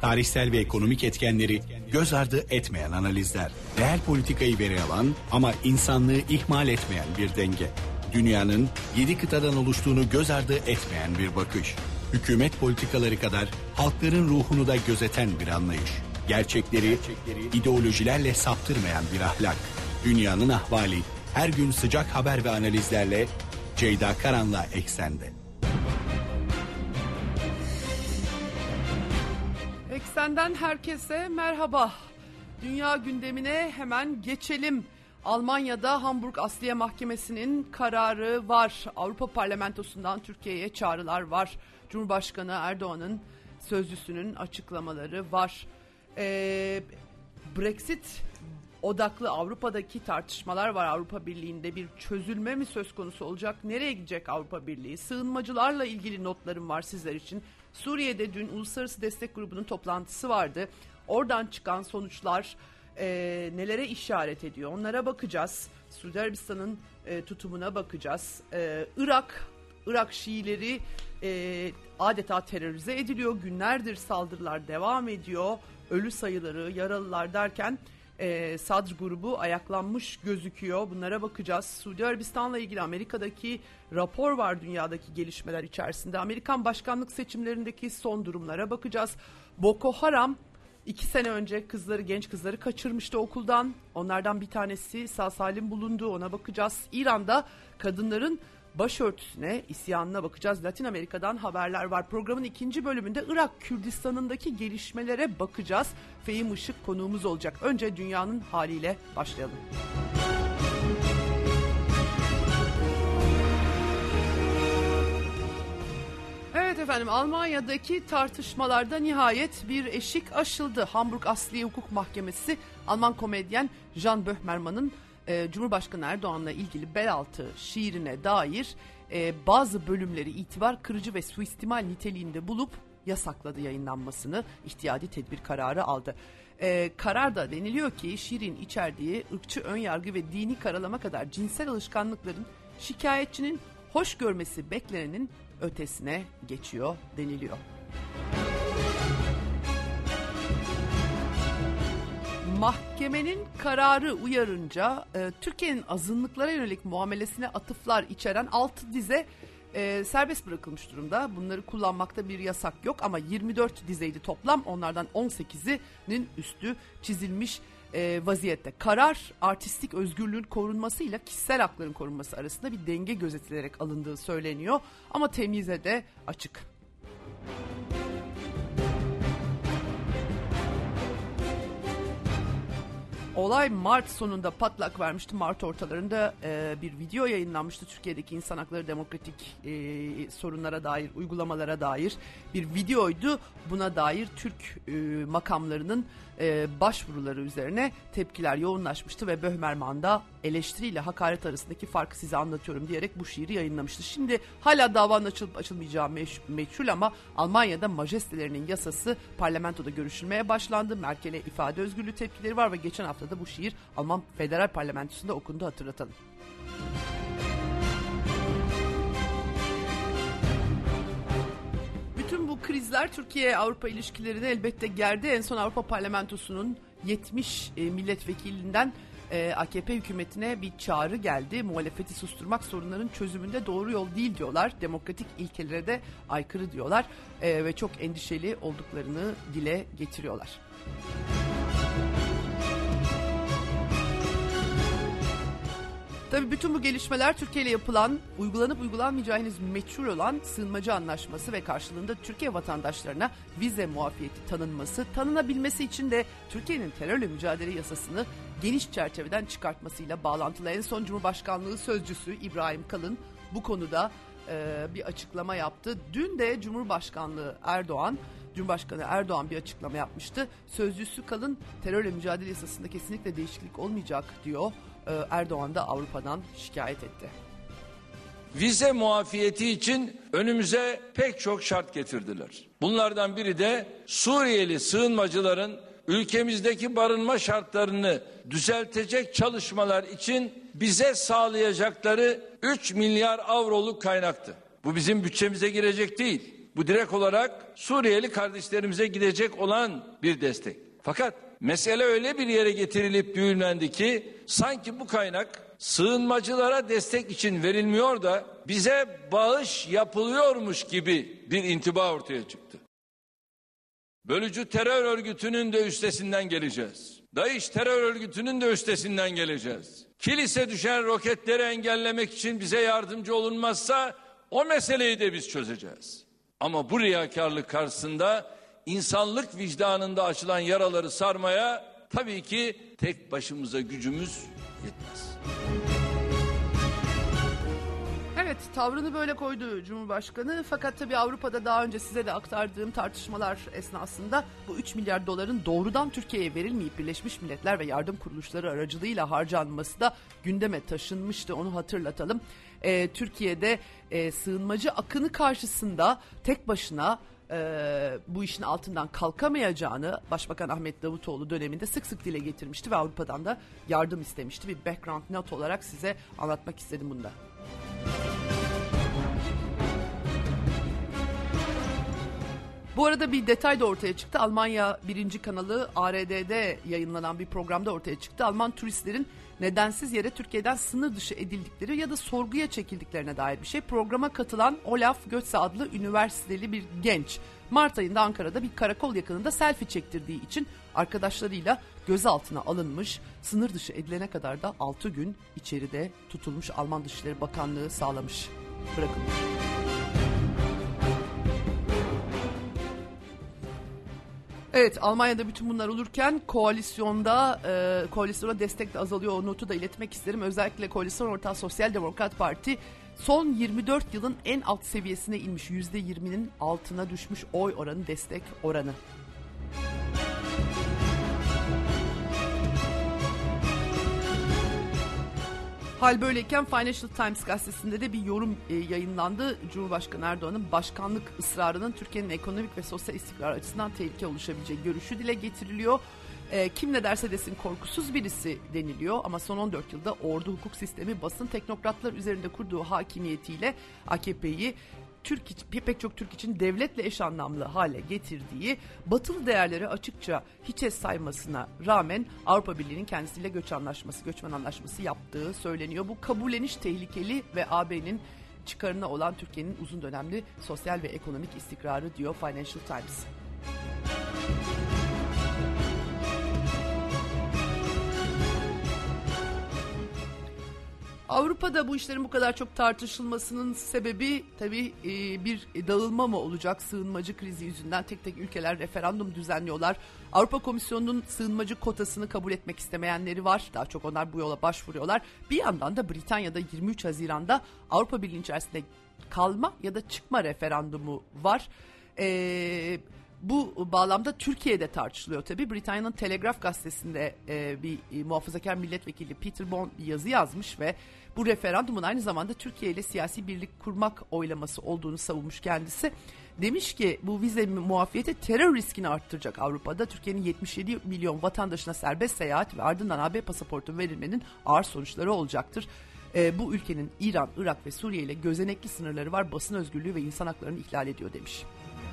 Tarihsel ve ekonomik etkenleri göz ardı etmeyen analizler. Reel politikayı veri alan ama insanlığı ihmal etmeyen bir denge. Dünyanın 7 kıtadan oluştuğunu göz ardı etmeyen bir bakış. Hükümet politikaları kadar halkların ruhunu da gözeten bir anlayış. Gerçekleri ideolojilerle saptırmayan bir ahlak. Dünyanın ahvali her gün sıcak haber ve analizlerle Ceyda Karan'la Eksen'de. Eksen'den herkese merhaba. Dünya gündemine hemen geçelim. Almanya'da Hamburg Asliye Mahkemesi'nin kararı var. Avrupa Parlamentosu'ndan Türkiye'ye çağrılar var. Cumhurbaşkanı Erdoğan'ın sözcüsünün açıklamaları var. Brexit odaklı Avrupa'daki tartışmalar var. Avrupa Birliği'nde bir çözülme mi söz konusu olacak? Nereye gidecek Avrupa Birliği? Sığınmacılarla ilgili notlarım var sizler için. Suriye'de dün Uluslararası Destek Grubu'nun toplantısı vardı. Oradan çıkan sonuçlar nelere işaret ediyor? Onlara bakacağız. Suudi Arabistan'ın tutumuna bakacağız. Irak Şiileri adeta terörize ediliyor. Günlerdir saldırılar devam ediyor. Ölü sayıları, yaralılar derken Sadr grubu ayaklanmış gözüküyor. Bunlara bakacağız. Suudi Arabistan'la ilgili Amerika'daki rapor var dünyadaki gelişmeler içerisinde. Amerikan başkanlık seçimlerindeki son durumlara bakacağız. Boko Haram 2 sene önce genç kızları kaçırmıştı okuldan. Onlardan bir tanesi sağ salim bulundu. Ona bakacağız. İran'da kadınların başörtüsüne, isyanına bakacağız. Latin Amerika'dan haberler var. Programın ikinci bölümünde Irak Kürdistan'ındaki gelişmelere bakacağız. Fehim Işık konuğumuz olacak. Önce dünyanın haliyle başlayalım. Evet efendim, Almanya'daki tartışmalarda nihayet bir eşik aşıldı. Hamburg Asliye Hukuk Mahkemesi Alman komedyen Jan Böhmermann'ın Cumhurbaşkanı Erdoğan'la ilgili belaltı şiirine dair bazı bölümleri itibar kırıcı ve suistimal niteliğinde bulup yasakladı yayınlanmasını, ihtiyati tedbir kararı aldı. Kararda deniliyor ki şiirin içerdiği ırkçı önyargı ve dini karalama kadar cinsel alışkanlıkların şikayetçinin hoş görmesi beklenenin ötesine geçiyor deniliyor. Mahkemenin kararı uyarınca Türkiye'nin azınlıklara yönelik muamelesine atıflar içeren 6 dize serbest bırakılmış durumda. Bunları kullanmakta bir yasak yok ama 24 dizeydi toplam, onlardan 18'inin üstü çizilmiş vaziyette. Karar artistik özgürlüğün korunmasıyla kişisel hakların korunması arasında bir denge gözetilerek alındığı söyleniyor ama temyize de açık. Olay Mart sonunda patlak vermişti. Mart ortalarında bir video yayınlanmıştı. Türkiye'deki insan hakları, demokratik sorunlara dair, uygulamalara dair bir videoydu. Buna dair Türk makamlarının başvuruları üzerine tepkiler yoğunlaşmıştı ve Böhmermann da eleştiriyle hakaret arasındaki farkı size anlatıyorum diyerek bu şiiri yayınlamıştı. Şimdi hala davanın açılıp açılmayacağı meçhul ama Almanya'da majestelerinin yasası parlamentoda görüşülmeye başlandı. Merkel'e ifade özgürlüğü tepkileri var ve geçen hafta da bu şiir Alman Federal Parlamentosu'nda okundu, hatırlatalım. Bütün bu krizler Türkiye-Avrupa ilişkilerini elbette gerdi. En son Avrupa Parlamentosu'nun 70 milletvekilinden AKP hükümetine bir çağrı geldi. Muhalefeti susturmak sorunların çözümünde doğru yol değil diyorlar. Demokratik ilkelere de aykırı diyorlar ve çok endişeli olduklarını dile getiriyorlar. Tabii bütün bu gelişmeler Türkiye ile yapılan, uygulanıp uygulanmayacağı henüz meçhul olan sığınmacı anlaşması ve karşılığında Türkiye vatandaşlarına vize muafiyeti tanınabilmesi için de Türkiye'nin terörle mücadele yasasını geniş çerçeveden çıkartması bağlantılı. En son Cumhurbaşkanlığı Sözcüsü İbrahim Kalın bu konuda bir açıklama yaptı. Dün de Cumhurbaşkanı Erdoğan bir açıklama yapmıştı. Sözcüsü Kalın terörle mücadele yasasında kesinlikle değişiklik olmayacak diyor. Erdoğan da Avrupa'dan şikayet etti. Vize muafiyeti için önümüze pek çok şart getirdiler. Bunlardan biri de Suriyeli sığınmacıların ülkemizdeki barınma şartlarını düzeltecek çalışmalar için bize sağlayacakları 3 milyar avroluk kaynaktı. Bu bizim bütçemize girecek değil. Bu direkt olarak Suriyeli kardeşlerimize gidecek olan bir destek. Fakat mesele öyle bir yere getirilip düğümlendi ki sanki bu kaynak sığınmacılara destek için verilmiyor da bize bağış yapılıyormuş gibi bir intiba ortaya çıktı. Bölücü terör örgütünün de üstesinden geleceğiz. DAEŞ terör örgütünün de üstesinden geleceğiz. Kilise düşen roketleri engellemek için bize yardımcı olunmazsa o meseleyi de biz çözeceğiz. Ama bu riyakarlık karşısında insanlık vicdanında açılan yaraları sarmaya tabii ki tek başımıza gücümüz yetmez. Evet, tavrını böyle koydu Cumhurbaşkanı. Fakat tabii Avrupa'da daha önce size de aktardığım tartışmalar esnasında bu 3 milyar doların doğrudan Türkiye'ye verilmeyip Birleşmiş Milletler ve yardım kuruluşları aracılığıyla harcanması da gündeme taşınmıştı. Onu hatırlatalım. Türkiye'de sığınmacı akını karşısında tek başına bu işin altından kalkamayacağını Başbakan Ahmet Davutoğlu döneminde sık sık dile getirmişti ve Avrupa'dan da yardım istemişti. Bir background not olarak size anlatmak istedim bunu da. Bu arada bir detay da ortaya çıktı. Almanya 1. kanalı ARD'de yayınlanan bir programda ortaya çıktı. Alman turistlerin nedensiz yere Türkiye'den sınır dışı edildikleri ya da sorguya çekildiklerine dair bir şey. Programa katılan Olaf Götze adlı üniversiteli bir genç Mart ayında Ankara'da bir karakol yakınında selfie çektirdiği için arkadaşlarıyla gözaltına alınmış. Sınır dışı edilene kadar da 6 gün içeride tutulmuş. Alman Dışişleri Bakanlığı sağlamış. Bırakılmış. Evet, Almanya'da bütün bunlar olurken koalisyona destek de azalıyor. O notu da iletmek isterim. Özellikle koalisyon ortağı Sosyal Demokrat Parti son 24 yılın en alt seviyesine inmiş. %20'nin altına düşmüş oy oranı, destek oranı. Hal böyleyken Financial Times gazetesinde de bir yorum yayınlandı. Cumhurbaşkanı Erdoğan'ın başkanlık ısrarının Türkiye'nin ekonomik ve sosyal istikrar açısından tehlike oluşabileceği görüşü dile getiriliyor. Kim ne derse desin korkusuz birisi deniliyor ama son 14 yılda ordu, hukuk sistemi, basın, teknokratlar üzerinde kurduğu hakimiyetiyle AKP'yi pek çok Türk için devletle eş anlamlı hale getirdiği, batılı değerleri açıkça hiçe saymasına rağmen Avrupa Birliği'nin kendisiyle göçmen anlaşması yaptığı söyleniyor. Bu kabulleniş tehlikeli ve AB'nin çıkarına olan Türkiye'nin uzun dönemli sosyal ve ekonomik istikrarı diyor Financial Times. Avrupa'da bu işlerin bu kadar çok tartışılmasının sebebi tabii bir dağılma mı olacak? Sığınmacı krizi yüzünden tek tek ülkeler referandum düzenliyorlar. Avrupa Komisyonu'nun sığınmacı kotasını kabul etmek istemeyenleri var. Daha çok onlar bu yola başvuruyorlar. Bir yandan da Britanya'da 23 Haziran'da Avrupa Birliği içerisinde kalma ya da çıkma referandumu var. Bu bağlamda Türkiye'de tartışılıyor tabii. Britanya'nın Telegraph gazetesinde bir muhafazakar milletvekili Peter Bond bir yazı yazmış ve bu referandumun aynı zamanda Türkiye ile siyasi birlik kurmak oylaması olduğunu savunmuş kendisi. Demiş ki bu vize muafiyeti terör riskini arttıracak Avrupa'da. Türkiye'nin 77 milyon vatandaşına serbest seyahat ve ardından AB pasaportu verilmenin ağır sonuçları olacaktır. Bu ülkenin İran, Irak ve Suriye ile gözenekli sınırları var. Basın özgürlüğü ve insan haklarını ihlal ediyor demiş.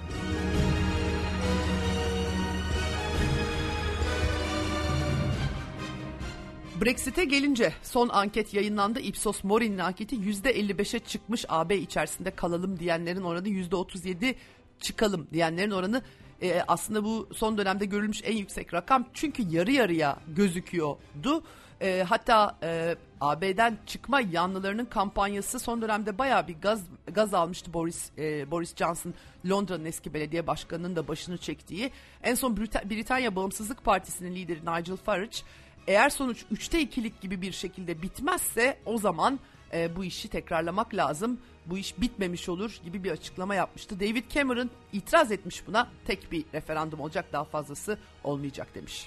Brexit'e gelince son anket yayınlandı. Ipsos Mori'nin anketi %55'e çıkmış. AB içerisinde kalalım diyenlerin oranı %37, çıkalım diyenlerin oranı aslında bu son dönemde görülmüş en yüksek rakam. Çünkü yarı yarıya gözüküyordu. Hatta AB'den çıkma yanlılarının kampanyası son dönemde bayağı bir gaz almıştı. Boris Johnson, Londra'nın eski belediye başkanının da başını çektiği. En son Britanya Bağımsızlık Partisi'nin lideri Nigel Farage, eğer sonuç 3'te 2'lik gibi bir şekilde bitmezse o zaman bu işi tekrarlamak lazım. Bu iş bitmemiş olur gibi bir açıklama yapmıştı. David Cameron itiraz etmiş buna. Tek bir referandum olacak, daha fazlası olmayacak demiş.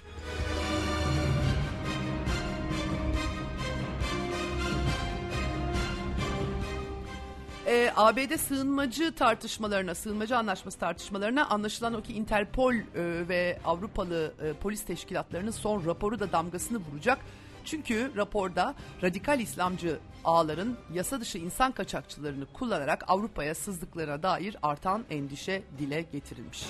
ABD sığınmacı anlaşması tartışmalarına anlaşılan o ki Interpol ve Avrupalı polis teşkilatlarının son raporu da damgasını vuracak. Çünkü raporda radikal İslamcı ağların yasa dışı insan kaçakçılarını kullanarak Avrupa'ya sızdıklarına dair artan endişe dile getirilmiş.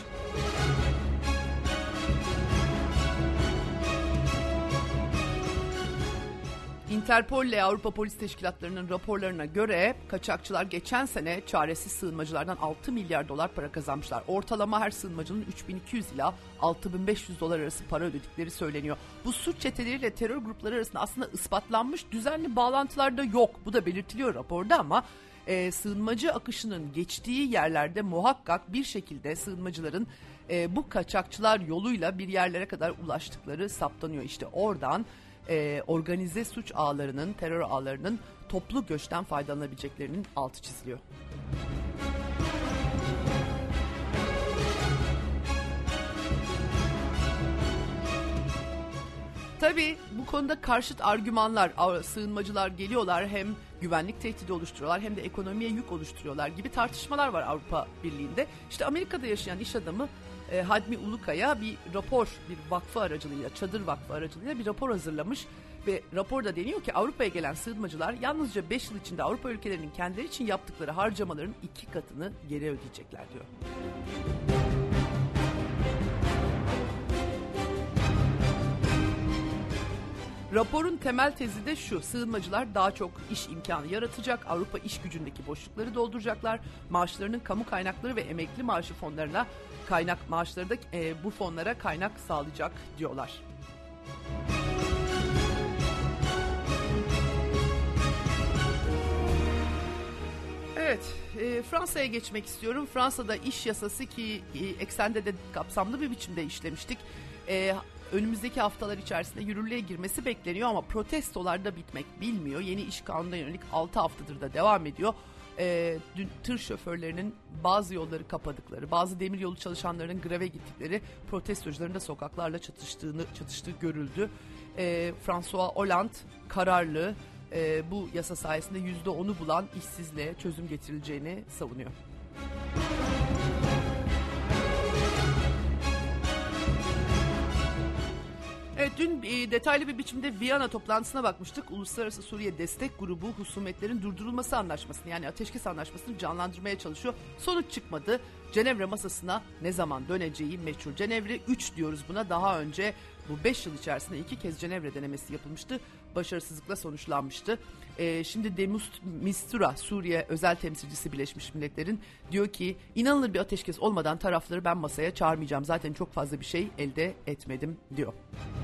Interpol ile Avrupa Polis Teşkilatları'nın raporlarına göre kaçakçılar geçen sene çaresiz sığınmacılardan 6 milyar dolar para kazanmışlar. Ortalama her sığınmacının 3200 ila 6500 dolar arası para ödedikleri söyleniyor. Bu suç çeteleriyle terör grupları arasında aslında ispatlanmış düzenli bağlantılar da yok. Bu da belirtiliyor raporda ama sığınmacı akışının geçtiği yerlerde muhakkak bir şekilde sığınmacıların bu kaçakçılar yoluyla bir yerlere kadar ulaştıkları saptanıyor. İşte oradan organize suç ağlarının, terör ağlarının toplu göçten faydalanabileceklerinin altı çiziliyor. Tabii bu konuda karşıt argümanlar, sığınmacılar geliyorlar hem güvenlik tehdidi oluşturuyorlar hem de ekonomiye yük oluşturuyorlar gibi tartışmalar var Avrupa Birliği'nde. İşte Amerika'da yaşayan iş adamı Hadmi Ulukaya bir rapor, bir vakfı aracılığıyla, çadır vakfı aracılığıyla bir rapor hazırlamış ve raporda deniyor ki Avrupa'ya gelen sığınmacılar yalnızca 5 yıl içinde Avrupa ülkelerinin kendileri için yaptıkları harcamaların 2 katını geri ödeyecekler diyor. Raporun temel tezi de şu: sığınmacılar daha çok iş imkanı yaratacak, Avrupa iş gücündeki boşlukları dolduracaklar, maaşlarının kamu kaynakları ve emekli maaşı fonlarına maaşları da bu fonlara kaynak sağlayacak diyorlar. Evet, Fransa'ya geçmek istiyorum. Fransa'da iş yasası ki eksende de kapsamlı bir biçimde işlemiştik. Önümüzdeki haftalar içerisinde yürürlüğe girmesi bekleniyor ama protestolar da bitmek bilmiyor. Yeni iş kanununa yönelik 6 haftadır da devam ediyor. Dün tır şoförlerinin bazı yolları kapadıkları, bazı demiryolu çalışanlarının greve gittikleri, protestocuların da sokaklarla çatıştığı görüldü. François Hollande kararlı, bu yasa sayesinde %10'u bulan işsizliğe çözüm getirileceğini savunuyor. Evet, dün detaylı bir biçimde Viyana toplantısına bakmıştık. Uluslararası Suriye Destek Grubu husumetlerin durdurulması anlaşmasını, yani ateşkes anlaşmasını canlandırmaya çalışıyor. Sonuç çıkmadı. Cenevre masasına ne zaman döneceği meçhul. Cenevre 3 diyoruz buna. Daha önce bu 5 yıl içerisinde 2 kez Cenevre denemesi yapılmıştı. Başarısızlıkla sonuçlanmıştı. Şimdi de Mistura, Suriye özel temsilcisi Birleşmiş Milletler'in, diyor ki inanılır bir ateşkes olmadan tarafları ben masaya çağırmayacağım. Zaten çok fazla bir şey elde etmedim diyor.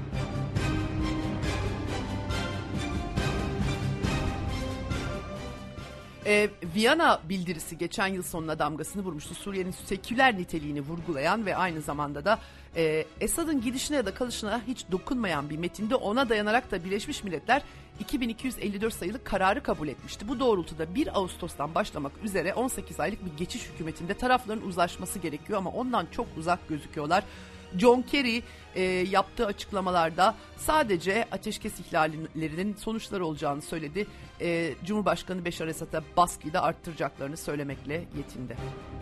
Viyana bildirisi geçen yıl sonuna damgasını vurmuştu. Suriye'nin seküler niteliğini vurgulayan ve aynı zamanda da Esad'ın gidişine ya da kalışına hiç dokunmayan bir metinde ona dayanarak da Birleşmiş Milletler 2254 sayılı kararı kabul etmişti. Bu doğrultuda 1 Ağustos'tan başlamak üzere 18 aylık bir geçiş hükümetinde tarafların uzlaşması gerekiyor ama ondan çok uzak gözüküyorlar. John Kerry yaptığı açıklamalarda sadece ateşkes ihlallerinin sonuçları olacağını söyledi. Cumhurbaşkanı Beşar Esad'a baskıyı da arttıracaklarını söylemekle yetindi.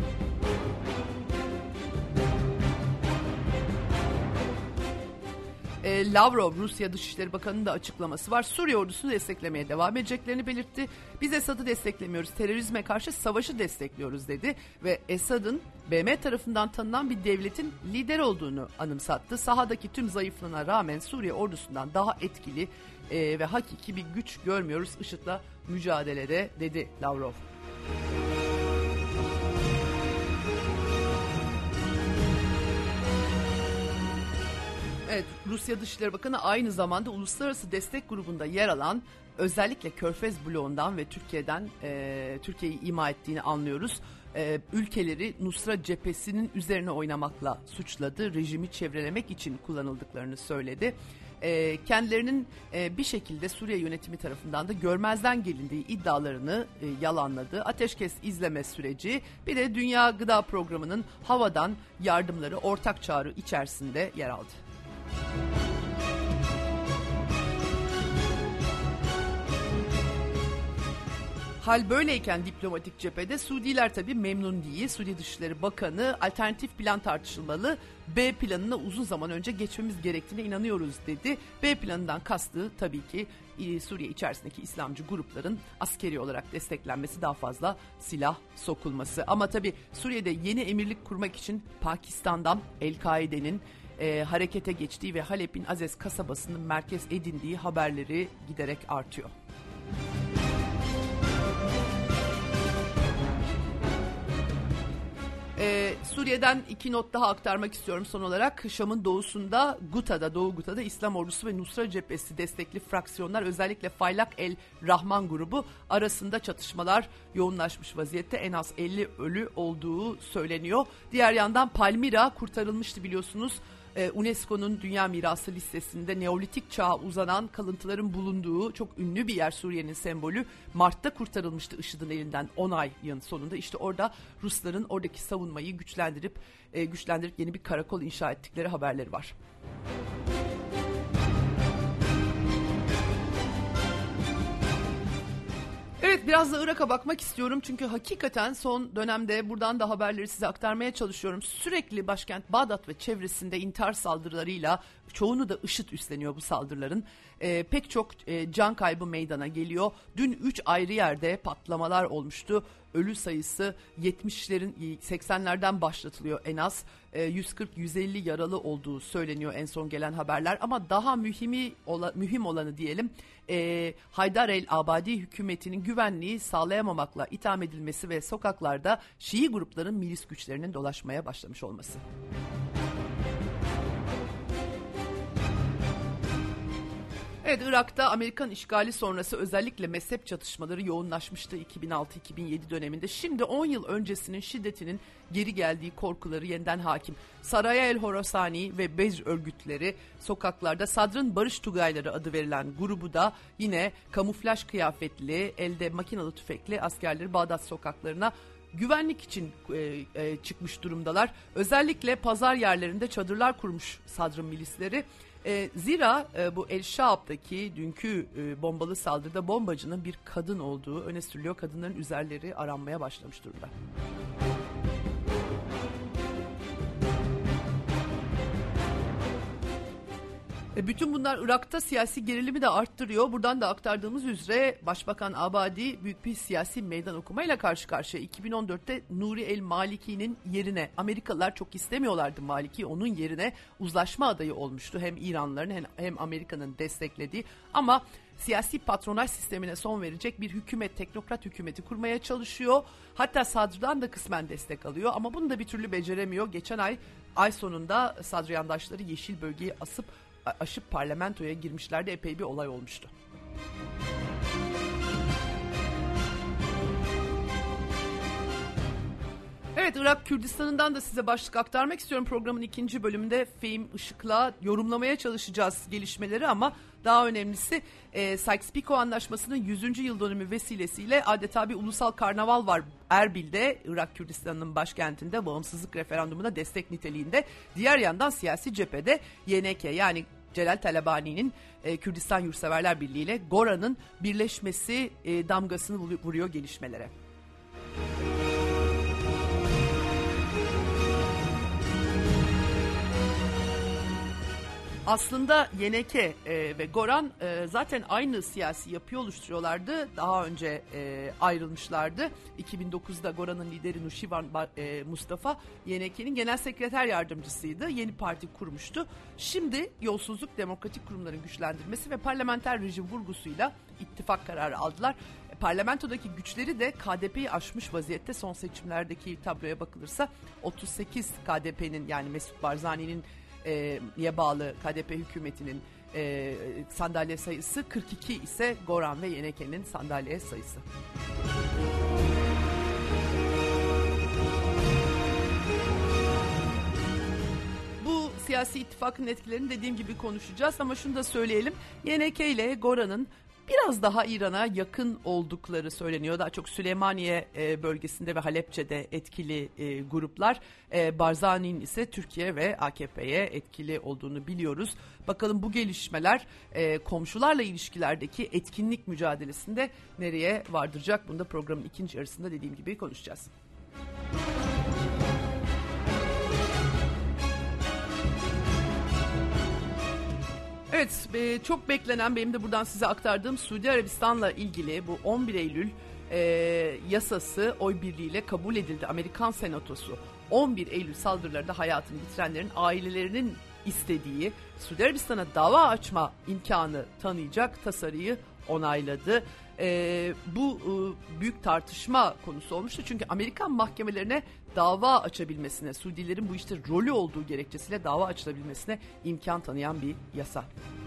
Lavrov, Rusya Dışişleri Bakanı'nın da açıklaması var. Suriye ordusunu desteklemeye devam edeceklerini belirtti. Biz Esad'ı desteklemiyoruz, terörizme karşı savaşı destekliyoruz dedi. Ve Esad'ın BM tarafından tanınan bir devletin lider olduğunu anımsattı. Sahadaki tüm zayıflığına rağmen Suriye ordusundan daha etkili ve hakiki bir güç görmüyoruz IŞİD'le mücadelede dedi Lavrov. Evet, Rusya Dışişleri Bakanı aynı zamanda Uluslararası Destek Grubu'nda yer alan, özellikle Körfez bloğundan ve Türkiye'den Türkiye'yi ima ettiğini anlıyoruz. Ülkeleri Nusra cephesinin üzerine oynamakla suçladı. Rejimi çevrelemek için kullanıldıklarını söyledi. Kendilerinin bir şekilde Suriye yönetimi tarafından da görmezden gelindiği iddialarını yalanladı. Ateşkes izleme süreci, bir de Dünya Gıda Programı'nın havadan yardımları ortak çağrı içerisinde yer aldı. Hal böyleyken diplomatik cephede Suudiler tabii memnun değil. Suudi Dışişleri Bakanı alternatif plan tartışılmalı. B planına uzun zaman önce geçmemiz gerektiğine inanıyoruz dedi. B planından kastı tabii ki Suriye içerisindeki İslamcı grupların askeri olarak desteklenmesi, daha fazla silah sokulması. Ama tabii Suriye'de yeni emirlik kurmak için Pakistan'dan El-Kaide'nin harekete geçtiği ve Halep'in Azez kasabasının merkez edindiği haberleri giderek artıyor. Suriye'den 2 not daha aktarmak istiyorum son olarak. Şam'ın doğusunda Doğu Guta'da İslam Ordusu ve Nusra Cephesi destekli fraksiyonlar, özellikle Faylak El Rahman grubu arasında çatışmalar yoğunlaşmış vaziyette. En az 50 ölü olduğu söyleniyor. Diğer yandan Palmira kurtarılmıştı biliyorsunuz. UNESCO'nun Dünya Mirası listesinde Neolitik çağa uzanan kalıntıların bulunduğu çok ünlü bir yer, Suriye'nin sembolü. Mart'ta kurtarılmıştı IŞİD'in elinden 10 ayın sonunda. İşte orada Rusların oradaki savunmayı güçlendirip yeni bir karakol inşa ettikleri haberleri var. Evet, biraz da Irak'a bakmak istiyorum çünkü hakikaten son dönemde buradan da haberleri size aktarmaya çalışıyorum. Sürekli başkent Bağdat ve çevresinde intihar saldırılarıyla, çoğunu da IŞİD üstleniyor bu saldırıların. Pek çok can kaybı meydana geliyor. Dün 3 ayrı yerde patlamalar olmuştu. Ölü sayısı 70'lerin 80'lerden başlatılıyor en az. 140-150 yaralı olduğu söyleniyor en son gelen haberler. Ama daha mühim olanı diyelim, Haydar el-Abadi hükümetinin güvenliği sağlayamamakla itham edilmesi ve sokaklarda Şii grupların milis güçlerinin dolaşmaya başlamış olması. Evet, Irak'ta Amerikan işgali sonrası özellikle mezhep çatışmaları yoğunlaşmıştı 2006-2007 döneminde. Şimdi 10 yıl öncesinin şiddetinin geri geldiği korkuları yeniden hakim. Saraya el Horasani ve Bedr örgütleri sokaklarda, Sadr'ın Barış Tugayları adı verilen grubu da yine kamuflaj kıyafetli, elde makinalı tüfekli askerleri Bağdat sokaklarına güvenlik için çıkmış durumdalar. Özellikle pazar yerlerinde çadırlar kurmuş Sadr'ın milisleri. Zira bu El Şaab'daki dünkü bombalı saldırıda bombacının bir kadın olduğu öne sürülüyor. Kadınların üzerleri aranmaya başlamış durumda. Bütün bunlar Irak'ta siyasi gerilimi de arttırıyor. Buradan da aktardığımız üzere Başbakan Abadi büyük bir siyasi meydan okumayla karşı karşıya. 2014'te Nuri el-Maliki'nin yerine, Amerikalılar çok istemiyorlardı Maliki, onun yerine uzlaşma adayı olmuştu. Hem İranlıların hem Amerika'nın desteklediği, ama siyasi patronaj sistemine son verecek bir hükümet, teknokrat hükümeti kurmaya çalışıyor. Hatta Sadr'dan da kısmen destek alıyor ama bunu da bir türlü beceremiyor. Geçen ay sonunda Sadr yandaşları yeşil bölgeyi aşıp parlamentoya girmişlerdi. Epey bir olay olmuştu. Evet, Irak Kürdistan'ından da size başlık aktarmak istiyorum. Programın ikinci bölümünde Fehim Işık'la yorumlamaya çalışacağız gelişmeleri, ama daha önemlisi Sykes-Picot Anlaşması'nın 100. yıl dönümü vesilesiyle adeta bir ulusal karnaval var Erbil'de, Irak Kürdistan'ın başkentinde, bağımsızlık referandumuna destek niteliğinde. Diğer yandan siyasi cephede YNK, yani Celal Talabani'nin Kürdistan Yurtseverler Birliği ile Gora'nın birleşmesi damgasını vuruyor gelişmelere. Aslında YNK ve Goran zaten aynı siyasi yapıyı oluşturuyorlardı. Daha önce ayrılmışlardı. 2009'da Goran'ın lideri Nuşivan Mustafa YNK'nin genel sekreter yardımcısıydı. Yeni parti kurmuştu. Şimdi yolsuzluk, demokratik kurumların güçlendirmesi ve parlamenter rejim vurgusuyla ittifak kararı aldılar. Parlamentodaki güçleri de KDP'yi aşmış vaziyette. Son seçimlerdeki tabloya bakılırsa 38 KDP'nin, yani Mesut Barzani'nin bağlı KDP hükümetinin sandalye sayısı, 42 ise Goran ve YNK'nin sandalye sayısı. Bu siyasi ittifakın etkilerini dediğim gibi konuşacağız, ama şunu da söyleyelim. YNK ile Goran'ın biraz daha İran'a yakın oldukları söyleniyor. Daha çok Süleymaniye bölgesinde ve Halepçe'de etkili gruplar. Barzani'nin ise Türkiye ve AKP'ye etkili olduğunu biliyoruz. Bakalım bu gelişmeler komşularla ilişkilerdeki etkinlik mücadelesinde nereye vardıracak? Bunu da programın ikinci yarısında dediğim gibi konuşacağız. Evet, çok beklenen, benim de buradan size aktardığım Suudi Arabistan'la ilgili bu 11 Eylül yasası oy birliğiyle kabul edildi. Amerikan Senatosu 11 Eylül saldırılarında hayatını yitirenlerin ailelerinin istediği Suudi Arabistan'a dava açma imkanı tanıyacak tasarıyı onayladı. Bu büyük tartışma konusu olmuştu. Çünkü Amerikan mahkemelerine dava açabilmesine, Suudilerin bu işte rolü olduğu gerekçesiyle dava açılabilmesine imkan tanıyan bir yasa.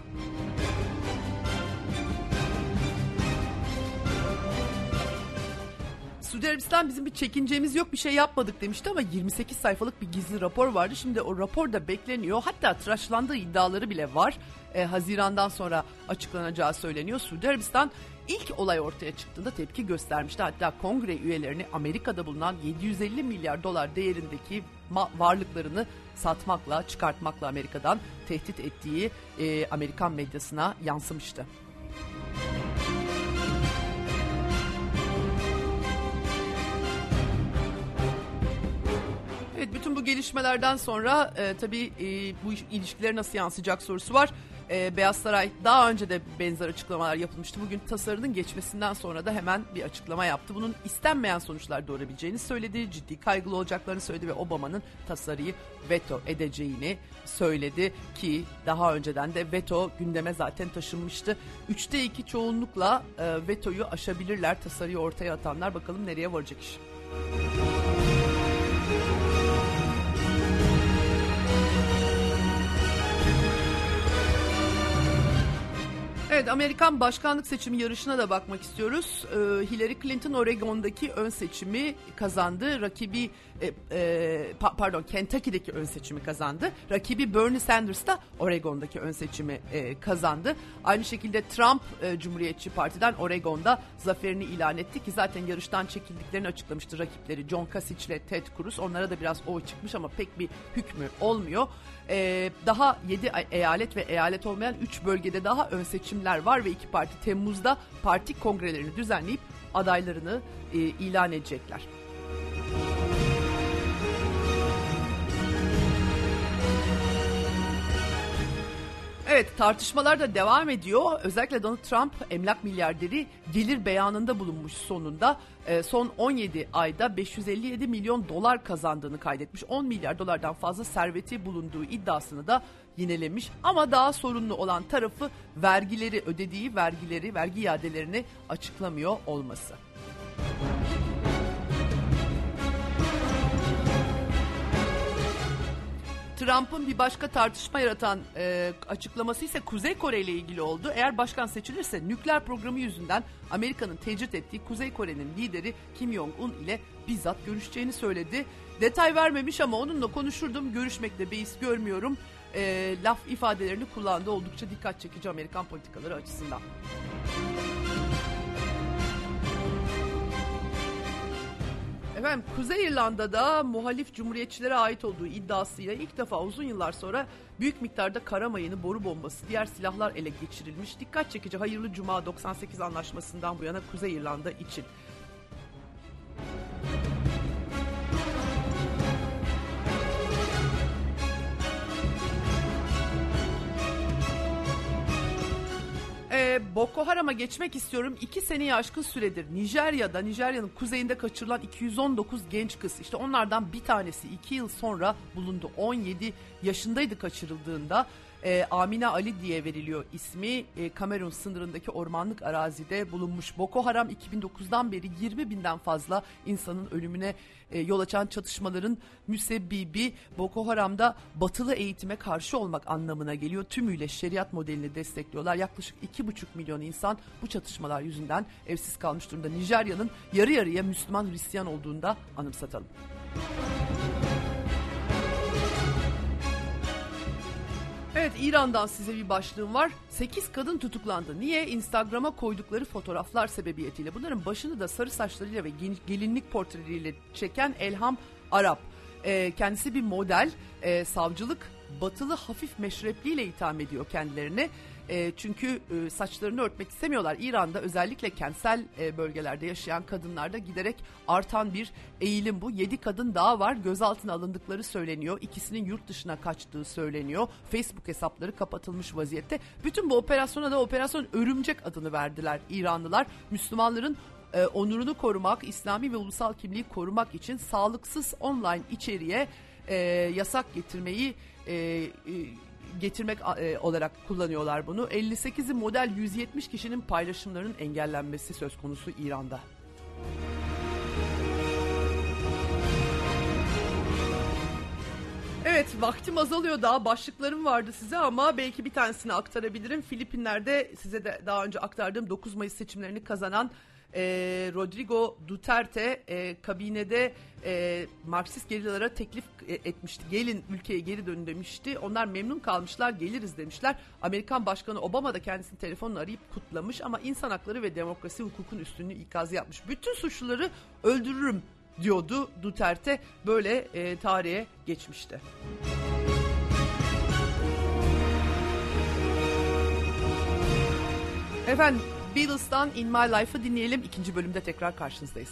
Suudi Arabistan bizim bir çekincemiz yok, bir şey yapmadık demişti ama 28 sayfalık bir gizli rapor vardı. Şimdi o rapor da bekleniyor. Hatta tıraşlandığı iddiaları bile var. Haziran'dan sonra açıklanacağı söyleniyor. Suudi Arabistan ilk olay ortaya çıktığında tepki göstermişti. Hatta kongre üyelerini Amerika'da bulunan 750 milyar dolar değerindeki varlıklarını satmakla, çıkartmakla Amerika'dan tehdit ettiği Amerikan medyasına yansımıştı. Evet, bütün bu gelişmelerden sonra tabii bu ilişkileri nasıl yansıyacak sorusu var. Beyaz Saray daha önce de benzer açıklamalar yapılmıştı. Bugün tasarının geçmesinden sonra da hemen bir açıklama yaptı. Bunun istenmeyen sonuçlar doğurabileceğini söyledi. Ciddi kaygılı olacaklarını söyledi ve Obama'nın tasarıyı veto edeceğini söyledi ki daha önceden de veto gündeme zaten taşınmıştı. 3'te 2 çoğunlukla vetoyu aşabilirler tasarıyı ortaya atanlar. Bakalım nereye varacak iş. Evet, Amerikan başkanlık seçimi yarışına da bakmak istiyoruz. Hillary Clinton Oregon'daki ön seçimi kazandı. Rakibi Kentucky'deki ön seçimi kazandı. Rakibi Bernie Sanders da Oregon'daki ön seçimi kazandı. Aynı şekilde Trump Cumhuriyetçi Parti'den Oregon'da zaferini ilan etti ki zaten yarıştan çekildiklerini açıklamıştı rakipleri John Kasich ile Ted Cruz. Onlara da biraz oy çıkmış ama pek bir hükmü olmuyor. Daha 7 eyalet ve eyalet olmayan 3 bölgede daha ön seçimler var ve iki parti Temmuz'da parti kongrelerini düzenleyip adaylarını ilan edecekler. Evet, tartışmalar da devam ediyor. Özellikle Donald Trump emlak milyarderi gelir beyanında bulunmuş sonunda. Son 17 ayda 557 milyon dolar kazandığını kaydetmiş. 10 milyar dolardan fazla serveti bulunduğu iddiasını da yinelemiş. Ama daha sorunlu olan tarafı ödediği vergi iadelerini açıklamıyor olması. Trump'ın bir başka tartışma yaratan açıklaması ise Kuzey Kore ile ilgili oldu. Eğer başkan seçilirse nükleer programı yüzünden Amerika'nın tecrit ettiği Kuzey Kore'nin lideri Kim Jong-un ile bizzat görüşeceğini söyledi. Detay vermemiş ama onunla konuşurdum, görüşmekle beis görmüyorum. Laf ifadelerini kullandı, oldukça dikkat çekici Amerikan politikaları açısından. Efendim, Kuzey İrlanda'da muhalif cumhuriyetçilere ait olduğu iddiasıyla ilk defa uzun yıllar sonra büyük miktarda kara mayını, boru bombası, diğer silahlar ele geçirilmiş. Dikkat çekici hayırlı Cuma 98 anlaşmasından bu yana Kuzey İrlanda için. Boko Haram'a geçmek istiyorum. 2 seneyi aşkın süredir Nijerya'nın kuzeyinde kaçırılan 219 genç kız. İşte onlardan bir tanesi 2 yıl sonra bulundu. 17 yaşındaydı kaçırıldığında. Amina Ali diye veriliyor ismi. Kamerun sınırındaki ormanlık arazide bulunmuş. Boko Haram 2009'dan beri 20 binden fazla insanın ölümüne yol açan çatışmaların müsebbibi. Boko Haram'da batılı eğitime karşı olmak anlamına geliyor. Tümüyle şeriat modelini destekliyorlar. Yaklaşık 2,5 milyon insan bu çatışmalar yüzünden evsiz kalmış durumda. Nijerya'nın yarı yarıya Müslüman Hristiyan olduğunu da anımsatalım. Evet, İran'dan size bir başlığım var. 8 kadın tutuklandı. Niye? Instagram'a koydukları fotoğraflar sebebiyetiyle. Bunların başını da sarı saçlarıyla ve gelinlik portreleriyle çeken Elham Arap. Kendisi bir model, savcılık batılı hafif meşrepliğiyle itham ediyor kendilerini. Çünkü saçlarını örtmek istemiyorlar. İran'da özellikle kentsel bölgelerde yaşayan kadınlarda giderek artan bir eğilim bu. 7 kadın daha var. Gözaltına alındıkları söyleniyor. İkisinin yurt dışına kaçtığı söyleniyor. Facebook hesapları kapatılmış vaziyette. Bütün bu operasyona da Operasyon Örümcek adını verdiler İranlılar. Müslümanların onurunu korumak, İslami ve ulusal kimliği korumak için sağlıksız online içeriğe yasak getirmek olarak kullanıyorlar bunu. 58'i model 170 kişinin paylaşımlarının engellenmesi söz konusu İran'da. Evet, vaktim azalıyor, daha başlıklarım vardı size ama belki bir tanesini aktarabilirim. Filipinler'de size de daha önce aktardığım 9 Mayıs seçimlerini kazanan Rodrigo Duterte kabinede Marksist gerillalara teklif etmişti. Gelin ülkeye geri dönün demişti. Onlar memnun kalmışlar, geliriz demişler. Amerikan Başkanı Obama da kendisini telefonla arayıp kutlamış ama insan hakları ve demokrasi hukukun üstünlüğü ikazı yapmış. Bütün suçluları öldürürüm diyordu Duterte. Böyle tarihe geçmişti. Efendim, Beatles'tan In My Life'ı dinleyelim. İkinci bölümde tekrar karşınızdayız.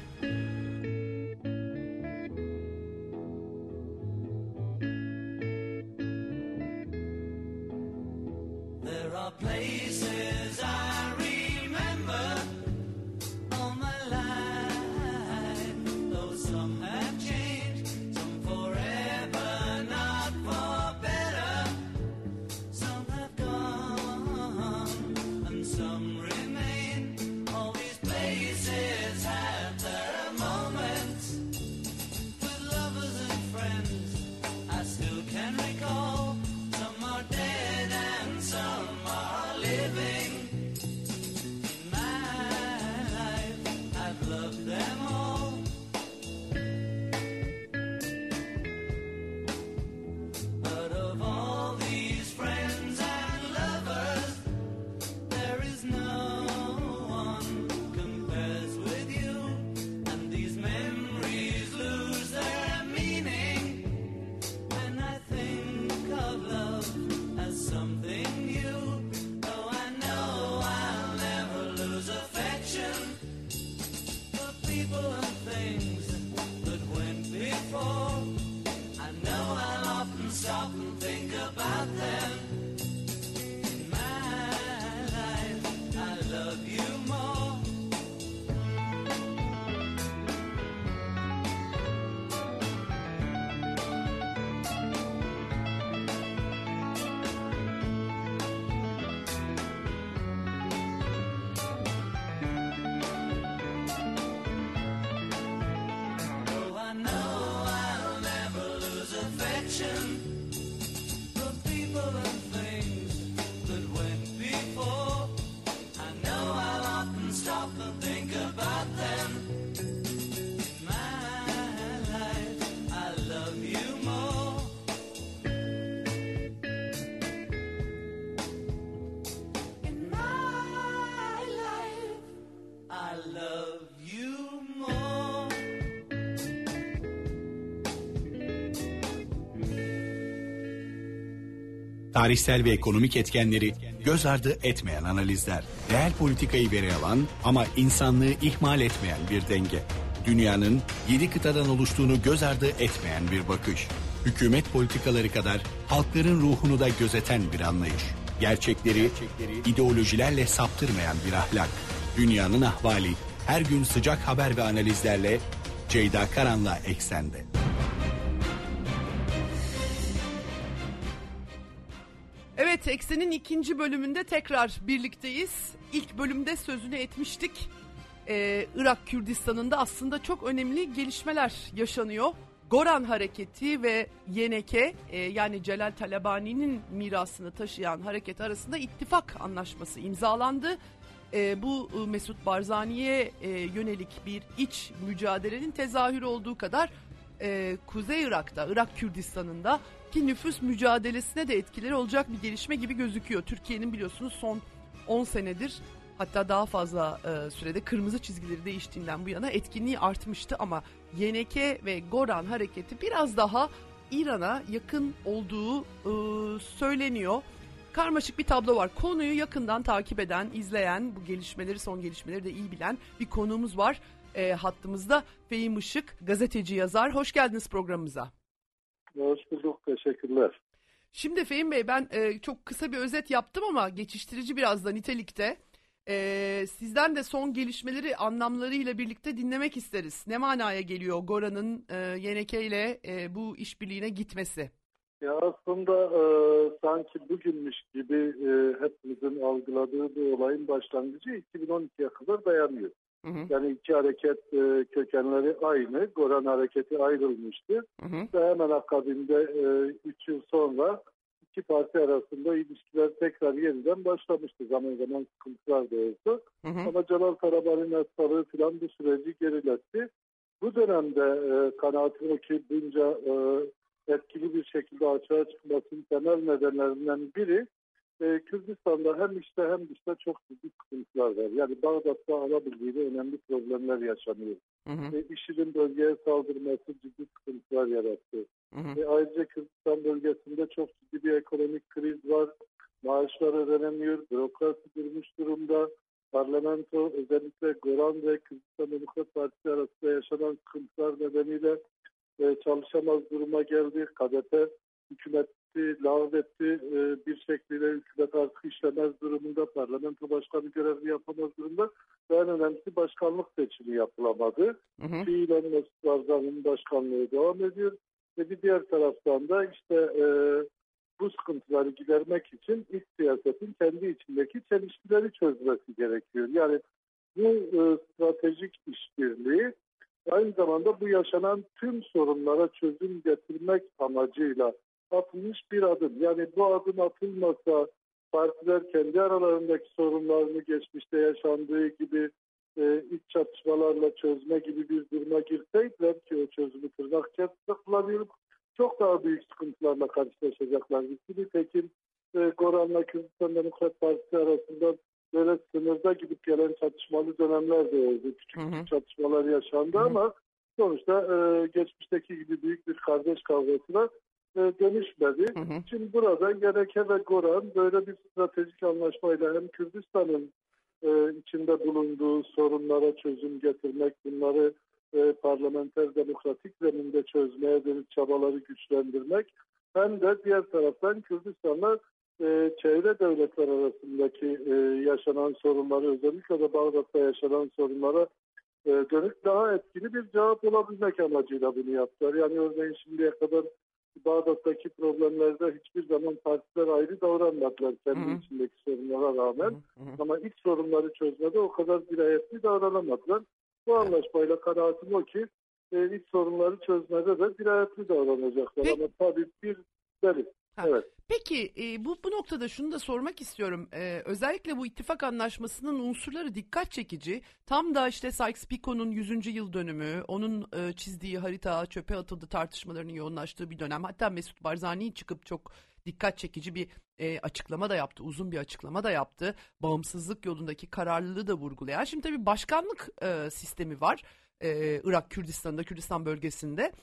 There are places I remember all my life, though some have changed, some forever, not for better, some have gone and some remain. All these places have their moments with lovers and friends I still can recall. Some are dead and some are living. In my life I've loved them all. But of all these friends and lovers, there is no one compares with you. And these memories lose their meaning when I think of love as something new. Though I know I'll never lose affection for people and things that went before. I know I'll often stop and think about them. In my life, I love you more. Though I know I'll never lose affection for people and things that went before. I know I'll often stop and think about them. In my life, I love you more. In my life, I love you more. Tarihsel ve ekonomik etkenleri göz ardı etmeyen analizler. Reel politikayı veri alan ama insanlığı ihmal etmeyen bir denge. Dünyanın 7 kıtadan oluştuğunu göz ardı etmeyen bir bakış. Hükümet politikaları kadar halkların ruhunu da gözeten bir anlayış. Gerçekleri ideolojilerle saptırmayan bir ahlak. Dünyanın ahvali her gün sıcak haber ve analizlerle Ceyda Karan'la Eksen'de. Evet, Eksen'in ikinci bölümünde tekrar birlikteyiz. İlk bölümde sözünü etmiştik. Irak Kürdistan'ında aslında çok önemli gelişmeler yaşanıyor. Goran Hareketi ve YNK yani Celal Talabani'nin mirasını taşıyan hareket arasında ittifak anlaşması imzalandı. Bu Mesut Barzani'ye yönelik bir iç mücadelenin tezahürü olduğu kadar Kuzey Irak'ta, Irak Kürdistan'ında Ki nüfus mücadelesine de etkileri olacak bir gelişme gibi gözüküyor. Türkiye'nin biliyorsunuz son 10 senedir hatta daha fazla sürede kırmızı çizgileri değiştiğinden bu yana etkinliği artmıştı ama YNK ve Goran hareketi biraz daha İran'a yakın olduğu söyleniyor. Karmaşık bir tablo var. Konuyu yakından takip eden, izleyen, bu gelişmeleri, son gelişmeleri de iyi bilen bir konuğumuz var. Hattımızda Fehim Işık, gazeteci, yazar. Hoş geldiniz programımıza. Hoş bulduk, teşekkürler. Şimdi Fehim Bey, ben çok kısa bir özet yaptım ama geçiştirici biraz da nitelikte. Sizden de son gelişmeleri anlamlarıyla birlikte dinlemek isteriz. Ne manaya geliyor Goran'ın YNK ile bu işbirliğine gitmesi? Ya aslında sanki bugünmüş gibi hepimizin algıladığı bu olayın başlangıcı 2012'ye kadar dayanıyor. Hı hı. Yani iki hareket kökenleri aynı. Goran hareketi ayrılmıştı. Hı hı. Ve hemen akabinde 3 yıl sonra iki parti arasında ilişkiler tekrar yeniden başlamıştı. Zaman zaman sıkıntılar da oldu. Hı hı. Ama Celal Karabağ'ın hastalığı falan bu süreci geriletti. Bu dönemde kanaatim o ki bunca etkili bir şekilde açığa çıkmasının temel nedenlerinden biri Kürdistan'da hem içte hem dışta çok ciddi sıkıntılar var. Yani Bağdat'ta alabildiği önemli problemler yaşanıyor. IŞİD'in bölgeye saldırması ciddi sıkıntılar yarattı. Ayrıca Kürdistan bölgesinde çok ciddi bir ekonomik kriz var. Maaşlar ödenemiyor, bürokrasi durmuş durumda. Parlamento özellikle Goran ve Kürdistan Demokrat Partisi arasında yaşanan sıkıntılar nedeniyle çalışamaz duruma geldi. KDP hükümeti lağvetti. Bir şekilde hükümet artık işlemez durumunda. Parlamento başkanı görevini yapamaz durumda. Ve en önemlisi başkanlık seçimi yapılamadı. Fiilen Mesut Barzani'nin başkanlığı devam ediyor. Ve bir diğer taraftan da işte bu sıkıntıları gidermek için iç siyasetin kendi içindeki çelişkileri çözmesi gerekiyor. Yani bu stratejik işbirliği aynı zamanda bu yaşanan tüm sorunlara çözüm getirmek amacıyla atılmış bir adım. Yani bu adım atılmasa partiler kendi aralarındaki sorunlarını geçmişte yaşandığı gibi iç çatışmalarla çözme gibi bir duruma girseydiler ki o çözümü tırnak içerisinde kullanıyorum. Çok daha büyük sıkıntılarla karşılaşacaklar. Nitekim Goran'la Kürdistan Demokrat Partisi arasında böyle sınırda gidip gelen çatışmalı dönemler de oldu. Küçük çatışmalar yaşandı ama sonuçta geçmişteki gibi büyük bir kardeş kavgasına dönüşmedi. Şimdi burada YNK ve Goran böyle bir stratejik anlaşmayla hem Kürdistan'ın içinde bulunduğu sorunlara çözüm getirmek, bunları parlamenter demokratik zeminde çözmeye dönük çabaları güçlendirmek hem de diğer taraftan Kürdistan'la çevre devletler arasındaki yaşanan sorunları, özellikle de Bağdat'ta yaşanan sorunlara dönük daha etkili bir cevap olabilmek amacıyla bunu yaptılar. Yani örneğin şimdiye kadar Bağdat'taki problemlerde hiçbir zaman partiler ayrı davranmadılar kendi içindeki sorunlara rağmen. Ama iç sorunları çözmede o kadar dirayetli davranamadılar. Bu anlaşmayla kanaatim o ki iç sorunları çözmede de dirayetli davranacaklar. Ama tabii bir deli. Evet. Peki bu noktada şunu da sormak istiyorum. Özellikle bu ittifak anlaşmasının unsurları dikkat çekici. Tam da işte Sykes-Pico'nun 100. yıl dönümü, onun çizdiği harita çöpe atıldı tartışmalarının yoğunlaştığı bir dönem. Hatta Mesut Barzani çıkıp çok dikkat çekici bir açıklama da yaptı, uzun bir açıklama da yaptı. Bağımsızlık yolundaki kararlılığı da vurgulayan. Şimdi tabii başkanlık sistemi var Irak Kürdistan'da, Kürdistan bölgesinde.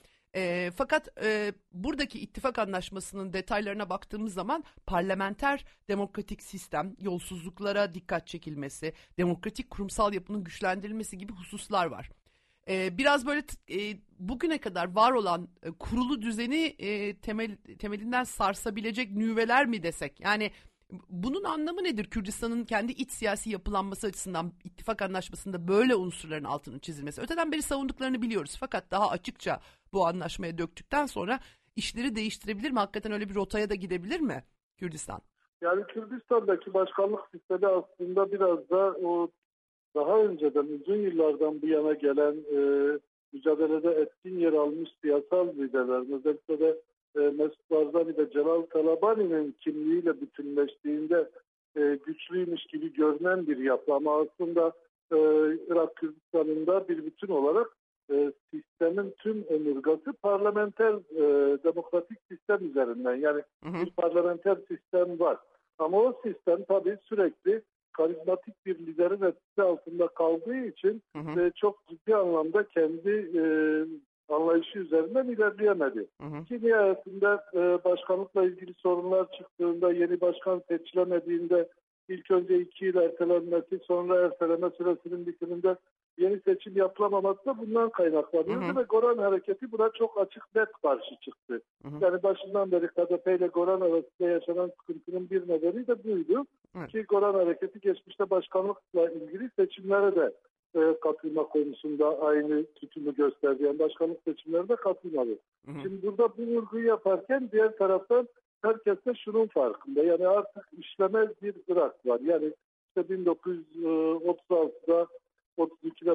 Fakat buradaki ittifak anlaşmasının detaylarına baktığımız zaman parlamenter demokratik sistem, yolsuzluklara dikkat çekilmesi, demokratik kurumsal yapının güçlendirilmesi gibi hususlar var. Biraz böyle bugüne kadar var olan kurulu düzeni temelinden sarsabilecek nüveler mi desek? Yani bunun anlamı nedir? Kürdistan'ın kendi iç siyasi yapılanması açısından ittifak anlaşmasında böyle unsurların altının çizilmesi. Öteden beri savunduklarını biliyoruz. Fakat daha açıkça bu anlaşmaya döktükten sonra işleri değiştirebilir mi? Hakikaten öyle bir rotaya da gidebilir mi Kürdistan? Yani Kürdistan'daki başkanlık sistemi aslında biraz da o daha önceden uzun yıllardan bu yana gelen mücadelede etkin yer almış siyasal liderler, özellikle de Mesut Barzani ve Celal Talabani'nin kimliğiyle bütünleştiğinde güçlüymüş gibi görünen bir yapı ama aslında Irak Kürdistan'ında bir bütün olarak sistemin tüm omurgası parlamenter demokratik sistem üzerinden. Yani bir parlamenter sistem var. Ama o sistem tabii sürekli karizmatik bir liderin etkisi altında kaldığı için çok ciddi anlamda kendi anlayışı üzerinden ilerleyemedi. Ki nihayetinde başkanlıkla ilgili sorunlar çıktığında, yeni başkan seçilemediğinde, ilk önce 2 yıl ertelenmesi, sonra erteleme süresinin bitiminde yeni seçim yapılamaması da bundan kaynaklanıyordu ve Goran Hareketi buna çok açık net karşı çıktı. Yani başından beri KDP ile Goran arasında yaşanan sıkıntının bir nedeni de buydu. Ki Goran Hareketi geçmişte başkanlıkla ilgili seçimlere de katılma konusunda aynı tutumu gösterdi. Yani başkanlık seçimlerine katılmadı. Şimdi burada bu vurguyu yaparken diğer taraftan herkes de şunun farkında. Yani artık işlemez bir Irak var. Yani işte 1936'da 32'de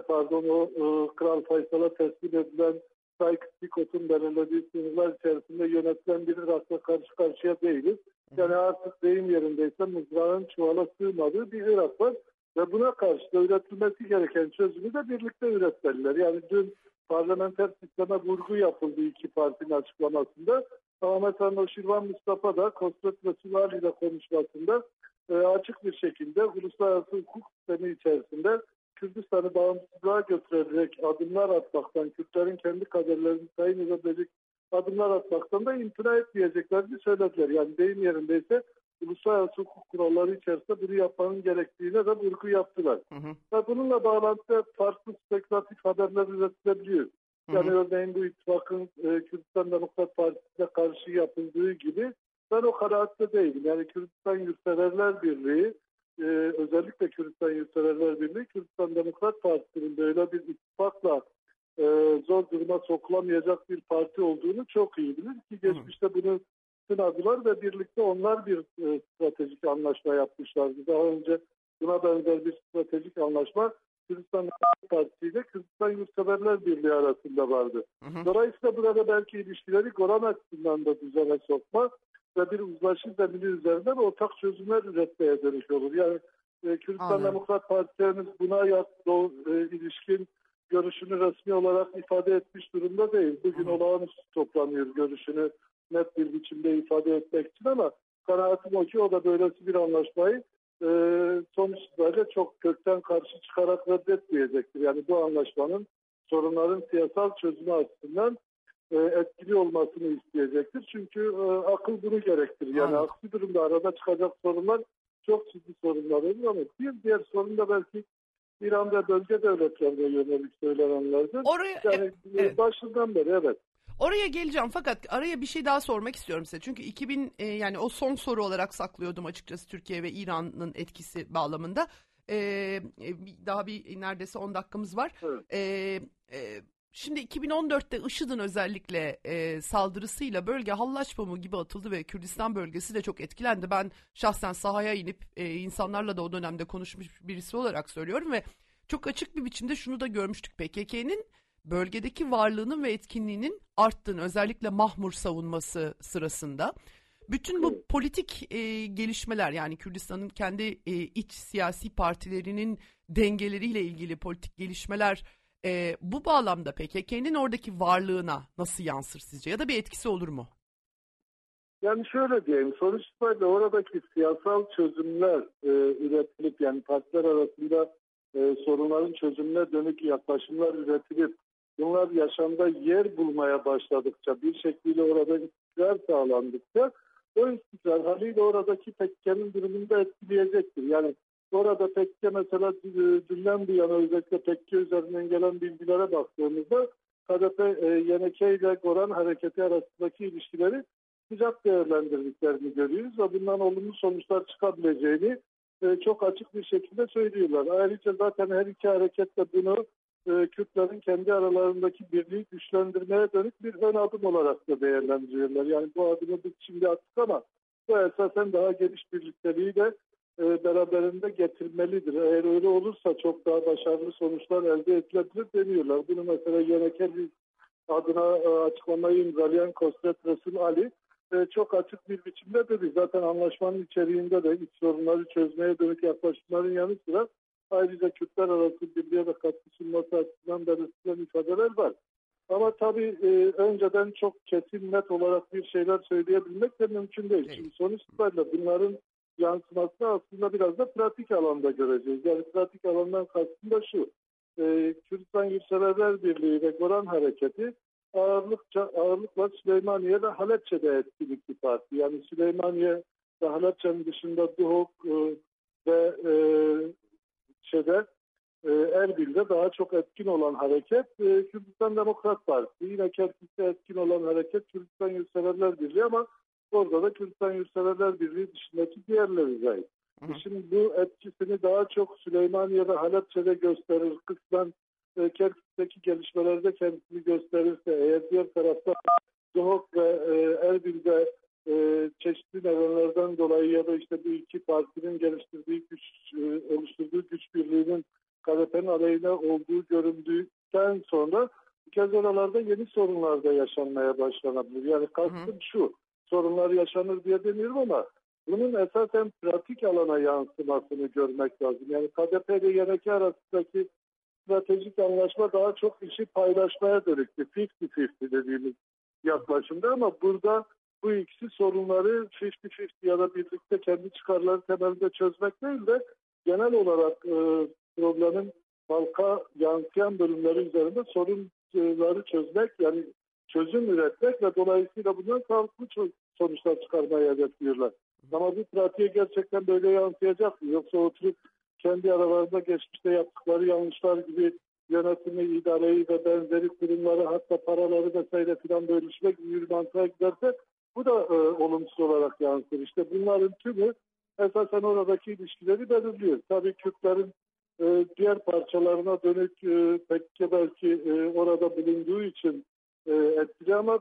o Kral Faysal'a teslim edilen Sykes-Picot'un belirlediği sınırlar içerisinde yönetilen bir Irak'la karşı karşıya değiliz. Yani artık deyim yerindeyse mızrağın çuvala sığmadığı bir Irak var. Ve buna karşı da üretilmesi gereken çözümü de birlikte üretmeliler. Yani dün parlamenter sisteme vurgu yapıldı iki partinin açıklamasında. Ahmet Anoşirvan Mustafa da Kosret ve Sülali ile konuşmasında açık bir şekilde uluslararası hukuk sistemi içerisinde Kürdistan'ı bağımsızlığa götürecek adımlar atmaktan, Kürtlerin kendi kaderlerini tayin edebilecek adımlar atmaktan da imtina etmeyeceklerini söylediler. Yani deyim yerindeyse uluslararası hukuk kuralları içerisinde bunu yapmanın gerektiğine de vurgu yaptılar. Ve bununla bağlantıda farklı spekülatif haberler üretilebiliyor. Yani örneğin bu ittifakın Kürdistan Demokrat Partisi'ne karşı yapıldığı gibi ben o kanaatte değilim. Yani Kürdistan Yurtseverler Birliği, özellikle Kürdistan Yurtseverler Birliği, Kürdistan Demokrat Partisi'nin böyle bir ittifakla zor duruma sokulamayacak bir parti olduğunu çok iyi bilir ki geçmişte bunu sınadılar ve birlikte onlar bir stratejik anlaşma yapmışlardı. Daha önce buna benzer bir stratejik anlaşma Kürdistan Partisi ile Kürdistan Yurtseverler Birliği arasında vardı. Dolayısıyla burada belki ilişkileri Goran açısından da düzene sokma ve bir uzlaşı zemini üzerinden ortak çözümler üretmeye dönük olur. Yani Kürdistan Demokrat Partilerimiz buna ilişkin görüşünü resmi olarak ifade etmiş durumda değil. Bugün olağanüstü toplanıyor görüşünü net bir biçimde ifade etmek için ama kanaatim o ki o da böylesi bir anlaşmayı sonuç itibariyle çok kökten karşı çıkarak reddetmeyecektir. Yani bu anlaşmanın sorunların siyasal çözümü açısından etkili olmasını isteyecektir. Çünkü akıl bunu gerektirir. Yani aksi durumda arada çıkacak sorunlar çok ciddi sorunlar olur ama bir diğer sorun da belki İran ve bölge devletlerine yönelik söylenenlerdir. Yani başından beri evet. Oraya geleceğim fakat araya bir şey daha sormak istiyorum size. Çünkü 2000 yani o son soru olarak saklıyordum açıkçası Türkiye ve İran'ın etkisi bağlamında. Daha bir neredeyse 10 dakikamız var. Evet. Şimdi 2014'te IŞİD'in özellikle saldırısıyla bölge hallaç pamuğu gibi atıldı ve Kürdistan bölgesi de çok etkilendi. Ben şahsen sahaya inip insanlarla da o dönemde konuşmuş birisi olarak söylüyorum ve çok açık bir biçimde şunu da görmüştük. PKK'nin bölgedeki varlığının ve etkinliğinin arttığını, özellikle Mahmur savunması sırasında. Bütün bu politik gelişmeler, yani Kürdistan'ın kendi iç siyasi partilerinin dengeleriyle ilgili politik gelişmeler bu bağlamda PKK'nin oradaki varlığına nasıl yansır sizce ya da bir etkisi olur mu? Yani şöyle diyeyim, sonuç itibariyle oradaki siyasal çözümler üretilip, yani partiler arasında sorunların çözümüne dönük yaklaşımlar üretilip bunlar yaşamda yer bulmaya başladıkça, bir şekilde orada istikrar sağlandıkça o istikrar haliyle oradaki PKK'nın durumunu da etkileyecektir. Yani orada PKK mesela dünden bu yana özellikle PKK üzerinden gelen bilgilere baktığımızda KDP, YNK ile Goran Hareketi arasındaki ilişkileri sıcak değerlendirdiklerini görüyoruz ve bundan olumlu sonuçlar çıkabileceğini çok açık bir şekilde söylüyorlar. Ayrıca zaten her iki hareket de bunu Kürtlerin kendi aralarındaki birliği güçlendirmeye dönük bir ön adım olarak da değerlendiriyorlar. Yani bu adımı biz şimdi attık ama bu esasen daha geniş birlikteliği de beraberinde getirmelidir. Eğer öyle olursa çok daha başarılı sonuçlar elde edilebilir deniyorlar. Bunu mesela YNK adına açıklamayı imzalayan Kosret Resul Ali çok açık bir biçimde dedi. Zaten anlaşmanın içeriğinde de iç sorunları çözmeye dönük yaklaşımların yanı sıra ayrıca Kürtler arası birliğe de katkı sunması açısından belirtilen ifadeler var. Ama tabii önceden çok kesin net olarak bir şeyler söyleyebilmek de mümkün değil. Şimdi sonuç itibariyle bunların yansımasını aslında biraz da pratik alanda göreceğiz. Yani pratik alandan kastım da şu. Kürdistan Yurtseverler Birliği ve Goran Hareketi ağırlıkla Süleymaniye ve Halepçe'de etkinlik bir parti. Yani Süleymaniye ve Halepçe'nin dışında Duhok ve Erbil'de daha çok etkin olan hareket Kürdistan Demokrat Partisi. Yine Kerkük'te etkin olan hareket Kürdistan Yurtseverler Birliği ama orada da Kürdistan Yurtseverler Birliği dışındaki diğerleri zayıf. Şimdi bu etkisini daha çok Süleymaniye ve Halepçe'de gösterir. Kısmen Kerkük'teki gelişmelerde kendisini gösterirse, eğer diğer tarafta Duhok ve Erbil'de çeşitli nedenlerden dolayı ya da işte bu iki partinin oluşturduğu güç birliğinin KDP'nin aleyhine olduğu göründükten sonra bir kez oralarda yeni sorunlar da yaşanmaya başlanabilir. Yani kastım şu, sorunlar yaşanır diye demiyorum ama bunun esasen pratik alana yansımasını görmek lazım. Yani KDP ile YNK arasındaki stratejik anlaşma daha çok işi paylaşmaya dönüktü. 50-50 dediğimiz yaklaşımda ama burada bu ikisi sorunları 50-50 ya da birlikte kendi çıkarları temelinde çözmek değil de genel olarak problemin halka yansıyan bölümleri üzerinde sorunları çözmek, yani çözüm üretmek ve dolayısıyla bundan sağlıklı sonuçlar çıkarmaya hedefliyorlar. Ama bu pratiğe gerçekten böyle yansıyacak mı? Yoksa oturup kendi aralarında geçmişte yaptıkları yanlışlar gibi yönetimi, idareyi ve benzeri kurumları, hatta paraları vesaire filan bölüşmek gibi bir mantığa giderse bu da olumsuz olarak yansır. İşte bunların tümü esasen oradaki ilişkileri belirliyor. Tabii Kürtlerin diğer parçalarına dönük pek belki orada bulunduğu için etkili ama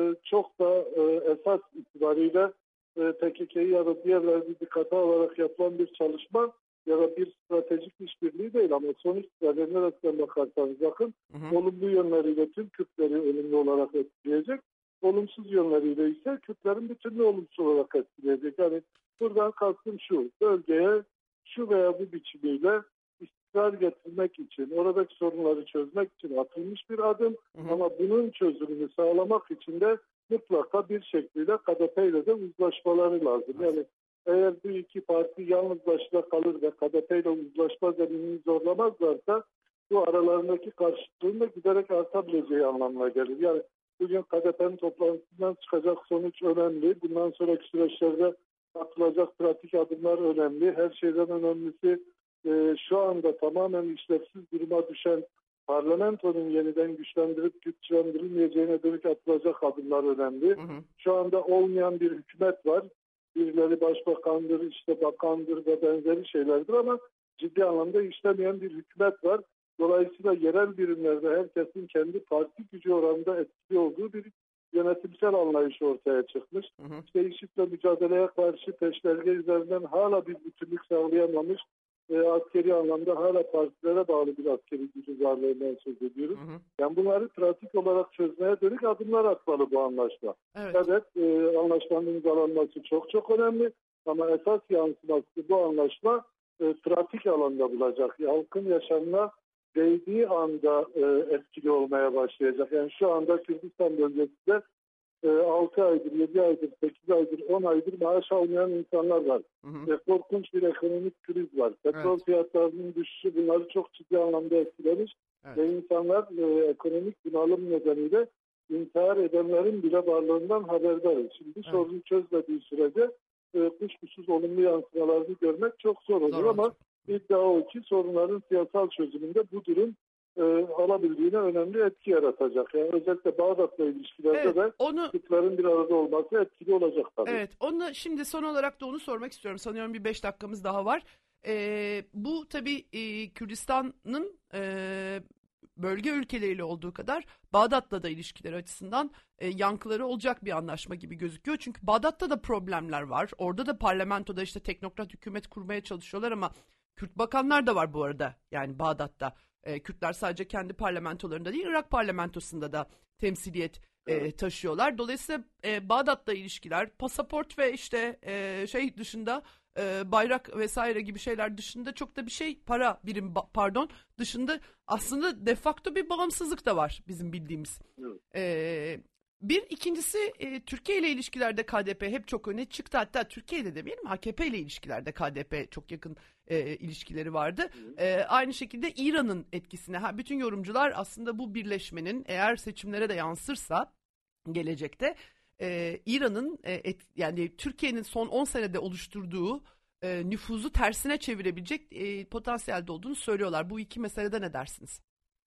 çok da esas itibariyle PKK'yı ya da diğerlerini dikkate alarak yapılan bir çalışma ya da bir stratejik işbirliği değil ama sonuç itibariyle neresinden bakarsanız bakın olumlu yönleriyle tüm Kürtleri olumlu olarak etkileyecek, olumsuz yönleriyle ise Kürtlerin bütününü olumsuz olarak etkileyecek. Yani buradan kastım şu, bölgeye şu veya bu biçimiyle istikrar getirmek için, oradaki sorunları çözmek için atılmış bir adım ama bunun çözümünü sağlamak için de mutlaka bir şekilde KDP ile de uzlaşmaları lazım. Yani eğer bu iki parti yalnız başına kalır ve KDP ile uzlaşma zeminini zorlamazlarsa bu aralarındaki karşıtlığın da giderek artabileceği anlamına gelir. Yani bugün KDP'nin toplantısından çıkacak sonuç önemli. Bundan sonraki süreçlerde atılacak pratik adımlar önemli. Her şeyden önemlisi şu anda tamamen işlevsiz duruma düşen parlamentonun yeniden güçlendirip güçlendirilmeyeceğine dönük atılacak adımlar önemli. Şu anda olmayan bir hükümet var. Birileri başbakandır, işte bakandır ve benzeri şeylerdir ama ciddi anlamda işlemeyen bir hükümet var. Dolayısıyla yerel birimlerde herkesin kendi parti gücü oranında etkili olduğu bir yönetimsel anlayış ortaya çıkmış. İşte IŞİD'le mücadeleye karşı peşmerge üzerinden hala bir bütünlük sağlayamamış, askeri anlamda hala partilere bağlı bir askeri gücü varlığından söz ediyoruz. Yani bunları pratik olarak çözmeye dönük adımlar atmalı bu anlaşma. Evet, anlaşmanın imzalanması çok çok önemli ama esas yansıması bu anlaşma pratik alanda bulacak. Halkın yaşamına değdiği anda etkili olmaya başlayacak. Yani şu anda Kürdistan bölgesinde 6 aydır, 7 aydır, 8 aydır, 10 aydır maaş almayan insanlar var. Korkunç bir ekonomik kriz var. Petrol fiyatlarının düşüşü bunları çok ciddi anlamda etkilemiş. Ve insanlar ekonomik bunalım nedeniyle intihar edenlerin bile varlığından haberdarız. Şimdi sorunu çözmediği sürece kuşkusuz olumlu yansımalarını görmek çok zor olur ama iddia o ki sorunların siyasal çözümünde bu durum alabildiğine önemli etki yaratacak. Yani özellikle Bağdat'la ilişkilerde de Kürtlerin bir arada olması etkili olacak tabii. Evet, onu şimdi son olarak da onu sormak istiyorum. Sanıyorum bir 5 dakikamız daha var. Bu tabii Kürdistan'ın bölge ülkeleriyle olduğu kadar Bağdat'la da ilişkileri açısından yankıları olacak bir anlaşma gibi gözüküyor. Çünkü Bağdat'ta da problemler var. Orada da parlamentoda işte teknokrat hükümet kurmaya çalışıyorlar ama Kürt bakanlar da var bu arada. Yani Bağdat'ta. Kürtler sadece kendi parlamentolarında değil, Irak parlamentosunda da temsiliyet taşıyorlar. Dolayısıyla Bağdat'la ilişkiler, pasaport ve işte şey dışında bayrak vesaire gibi şeyler dışında çok da bir şey, para birim pardon dışında aslında de facto bir bağımsızlık da var bizim bildiğimiz. Evet. Bir ikincisi Türkiye ile ilişkilerde KDP hep çok öne çıktı. Hatta Türkiye'de demeyelim, AKP ile ilişkilerde KDP çok yakın ilişkileri vardı. Aynı şekilde İran'ın etkisine. Bütün yorumcular aslında bu birleşmenin eğer seçimlere de yansırsa gelecekte İran'ın yani Türkiye'nin son 10 senede oluşturduğu nüfuzu tersine çevirebilecek potansiyelde olduğunu söylüyorlar. Bu iki meselede ne dersiniz?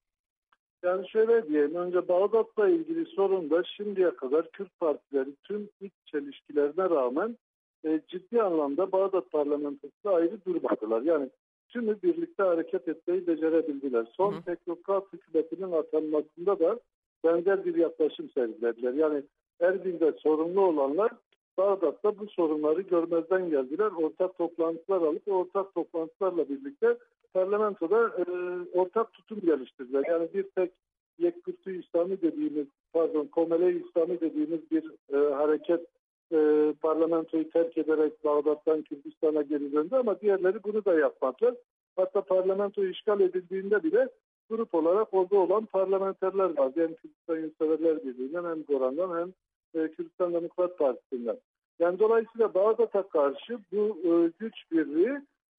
Yani şöyle diyelim, önce Bağdat'la ilgili sorun da şimdiye kadar Kürt partileri tüm iç çelişkilerine rağmen ciddi anlamda Bağdat parlamentosunda ayrı durmadılar. Yani tümü birlikte hareket etmeyi becerebildiler. Son teknokrat hükümetinin atanmasında da benzer bir yaklaşım sergilediler. Yani Erbil'de sorunlu olanlar Bağdat'ta bu sorunları görmezden geldiler. Ortak toplantılar alıp ortak toplantılarla birlikte parlamentoda ortak tutum geliştirdiler. Yani bir tek Yekkurtu İslami dediğimiz, Komele İslami dediğimiz bir hareket parlamentoyu terk ederek Bağdat'tan Kürdistan'a geri döndü ama diğerleri bunu da yapmadılar. Hatta parlamento işgal edildiğinde bile grup olarak orada olan parlamenterler vardı. Hem Kürdistan Yurtseverler Birliği'nden hem Goran'dan hem Kürdistan Demokrat Partisi'nden. Yani dolayısıyla Bağdat'a karşı bu güç birliği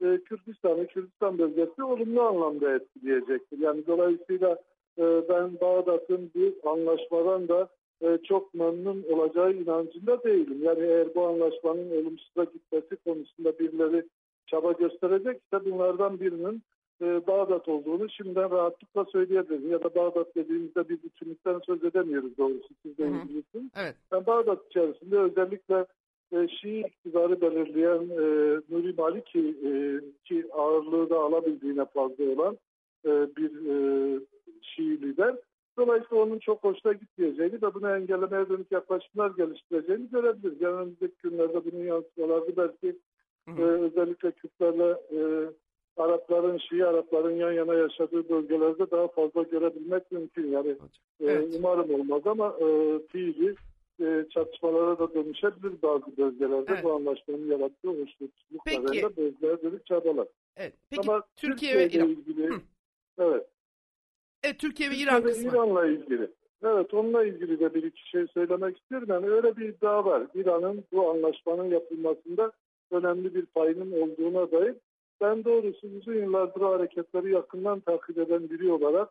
Kürdistan bölgesi olumlu anlamda etkileyecektir. Yani dolayısıyla ben Bağdat'ın bu anlaşmadan da çok memnun olacağı inancında değilim. Yani eğer bu anlaşmanın olumsuza gitmesi konusunda birileri çaba gösterecekse bunlardan birinin Bağdat olduğunu şimdiden rahatlıkla söyleyebiliriz. Ya da Bağdat dediğimizde bir bütünlükten söz edemiyoruz doğrusu. Siz de ilgilisin. Evet. Yani Bağdat içerisinde özellikle Şii iktidarı belirleyen Nuri Maliki ki ağırlığı da alabildiğine fazla olan bir Şii lider. Dolayısıyla onun çok hoşuna gitmeyeceğini ve bunu engellemeye dönük yaklaşımlar geliştireceğini görebiliriz. Yani önümüzdeki günlerde bunun yansımaları belki özellikle Kürtlerle Şii Arapların yan yana yaşadığı bölgelerde daha fazla görebilmek mümkün. Yani umarım olmaz ama fiili çatışmalara da dönüşebilir bazı bölgelerde. Evet. Bu anlaşmanın yarattığı hoşnutsuzluklarıyla bölgelere dönük çabalar. Evet. Peki ama Türkiye ve İran. Ilgili, evet. Türkiye ve İran kısmı. İran'la ilgili. Evet, onunla ilgili de bir iki şey söylemek istiyorum. Yani öyle bir iddia var. İran'ın bu anlaşmanın yapılmasında önemli bir payının olduğuna dair. Ben doğrusu uzun yıllardır o hareketleri yakından takip eden biri olarak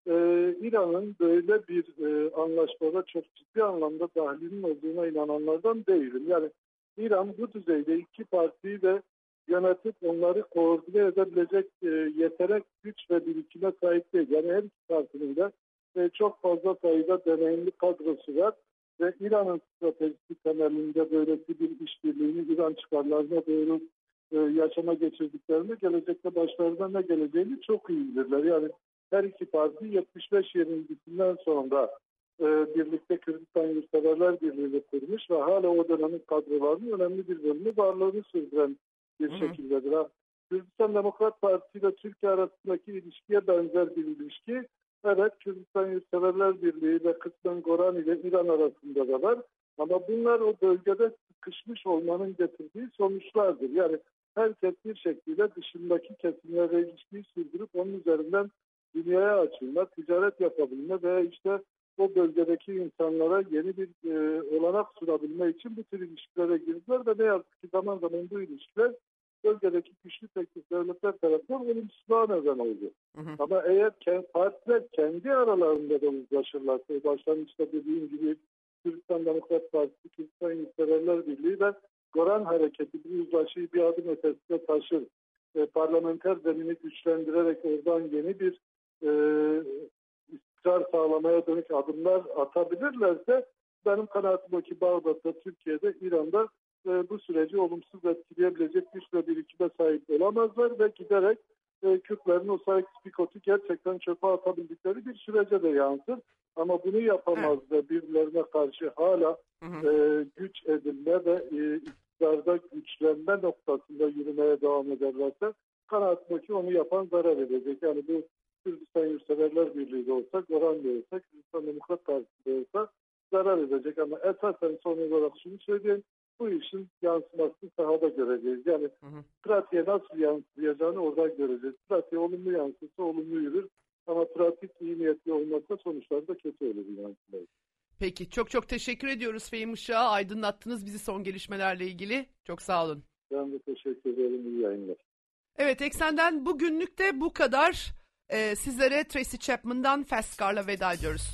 İran'ın böyle bir anlaşmada çok ciddi anlamda dahilinin olduğuna inananlardan değilim. Yani İran bu düzeyde iki partiyi de yönetip onları koordine edebilecek yetenek, güç ve birikime sahip değil. Yani her iki partinin de çok fazla sayıda deneyimli kadrosu var ve İran'ın stratejisi temelinde böylesi bir işbirliğini İran çıkarlarına doğru yaşama geçirdiklerini, gelecekte başlarına ne geleceğini çok iyi bilirler. Yani her iki parti 75 yenilgisinden sonra birlikte Kürdistan Yurtseverler Birliği'ni kurmuş ve hala o dönemin kadrolarının önemli bir bölümü varlığını sürdüren bir şekildedir. Kürdistan Demokrat Partisi ile Türkiye arasındaki ilişkiye benzer bir ilişki. Evet, Kürdistan Yurtseverler Birliği ve kısmen Goran ile İran arasında da var. Ama bunlar o bölgede sıkışmış olmanın getirdiği sonuçlardır. Yani herkes bir şekilde dışındaki kesimlerle ilişkiyi sürdürüp onun üzerinden dünyaya açılma, ticaret yapabilme ve işte o bölgedeki insanlara yeni bir olanak sunabilme için bu tür ilişkilere girdiler ve ne yazık ki zaman zaman bu ilişkiler bölgedeki güçlü teknik devletler tarafından olumsuzluğa neden oldu. Ama eğer partiler kendi aralarında da uzlaşırlarsa, başlangıçta dediğim gibi Kürdistan Demokrat Partisi, Kürdistan Yurtseverler Birliği ve Goran Hareketi bu uzlaşıyı bir adım ötesine taşır. Parlamenter zemini güçlendirerek oradan yeni bir istikrar sağlamaya dönük adımlar atabilirlerse benim kanaatim o ki Bağdat'ta, Türkiye'de, İran'da bu süreci olumsuz etkileyebilecek güç ve birikime sahip olamazlar ve giderek Kürtlerin o Sykes-Picot'u gerçekten çöpe atabildikleri bir sürece de yansır. Ama bunu yapamaz ve birbirlerine karşı hala güç edinme ve iktidarda güçlenme noktasında yürümeye devam ederlerse kanaatim ki onu yapan zarar edecek. Yani bu Kürdistan Yurtseverler Birliği de olsa, Goran da olsa, Kürdistan Demokrat Partisi de olsa zarar edecek. Ama esasen son olarak şunu söyleyeyim. bu işin yansımasını sahada göreceğiz. Yani pratiğe nasıl yansıyacağını oradan göreceğiz. Pratiğe olumlu yansırsa olumlu yürür. Ama pratik iyi niyetli olmakta sonuçları da kötü olur yansımayı. Peki çok teşekkür ediyoruz Fehim Işık'a. Aydınlattınız bizi son gelişmelerle ilgili. Çok sağ olun. Ben de teşekkür ederim. İyi yayınlar. Evet, Eksen'den bugünlük de bu kadar. Sizlere Tracy Chapman'dan Fast Car'la veda ediyoruz.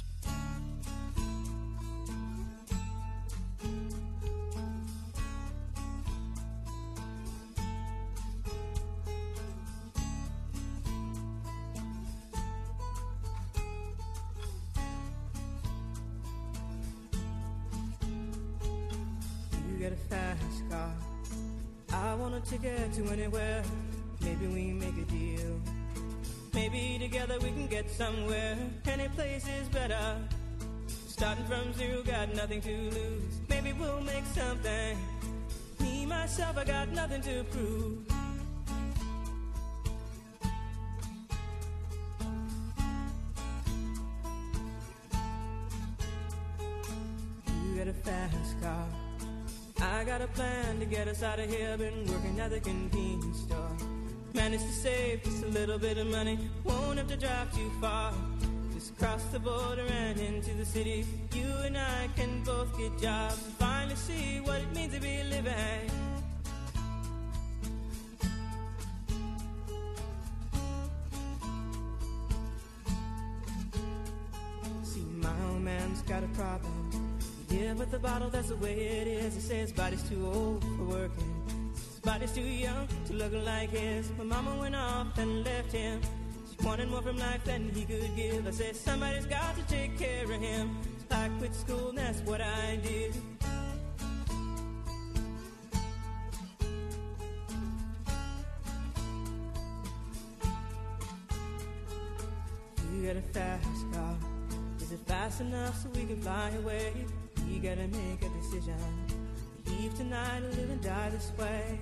Get a fast car. I want a ticket to anywhere. Maybe we make a deal. Maybe together we can get somewhere. Any place is better. Starting from zero, got nothing to lose. Maybe we'll make something. Me, myself, I got nothing to prove. You get a fast car. I got a plan to get us out of here. Been working at the convenience store. Managed to save just a little bit of money. Won't have to drive too far. Just cross the border and into the city. You and I can both get jobs and finally see what it means to be living. See, my old man's got a problem. Yeah, but the bottle, that's the way it is. He says his body's too old for working. His body's too young to look like his. My mama went off and left him. She wanted more from life than he could give. I said, somebody's got to take care of him. So I quit school and that's what I did. You got a fast car. Is it fast enough so we can fly away? You gotta make a decision. Leave tonight or live and die this way.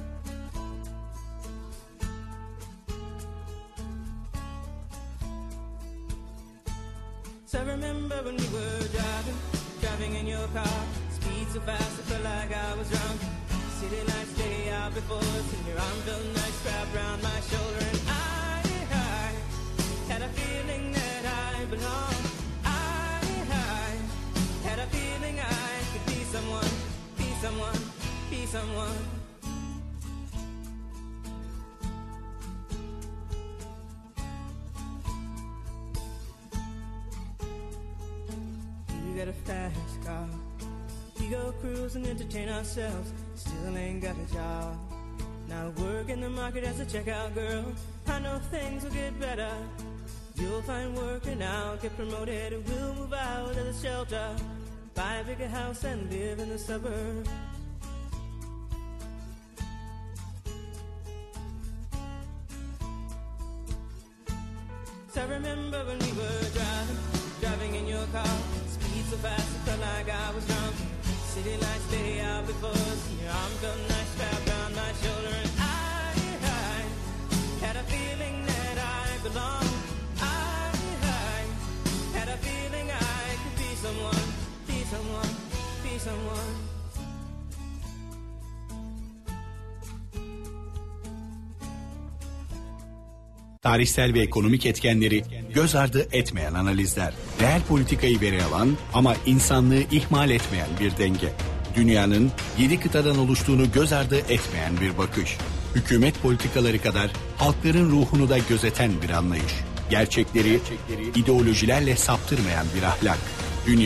So I remember when we were driving in your car. Speed so fast I felt like I was drunk. City lights day out before us, and your arm felt nice wrapped around my shoulder. And I had a feeling that I belonged. Had a feeling I could be someone, be someone, be someone. You got a fast car. We go cruise and entertain ourselves. Still ain't got a job. Now work in the market as a checkout girl. I know things will get better. You'll find work and I'll get promoted. We'll move out of the shelter. Buy a bigger house and live in the suburbs. So I remember when we were driving in your car. Speed so fast it felt like I was drunk. City lights lay out before us, and your arm felt nice wrapped around my shoulder. And I had a feeling that I belonged. I had a feeling I could be someone. Someone, be someone. Tarihsel ve ekonomik etkenleri göz ardı etmeyen analizler. Reel politikayı veri alan ama insanlığı ihmal etmeyen bir denge. Dünyanın 7 kıtadan oluştuğunu göz ardı etmeyen bir bakış. Hükümet politikaları kadar halkların ruhunu da gözeten bir anlayış. Gerçekleri ideolojilerle saptırmayan bir ahlak.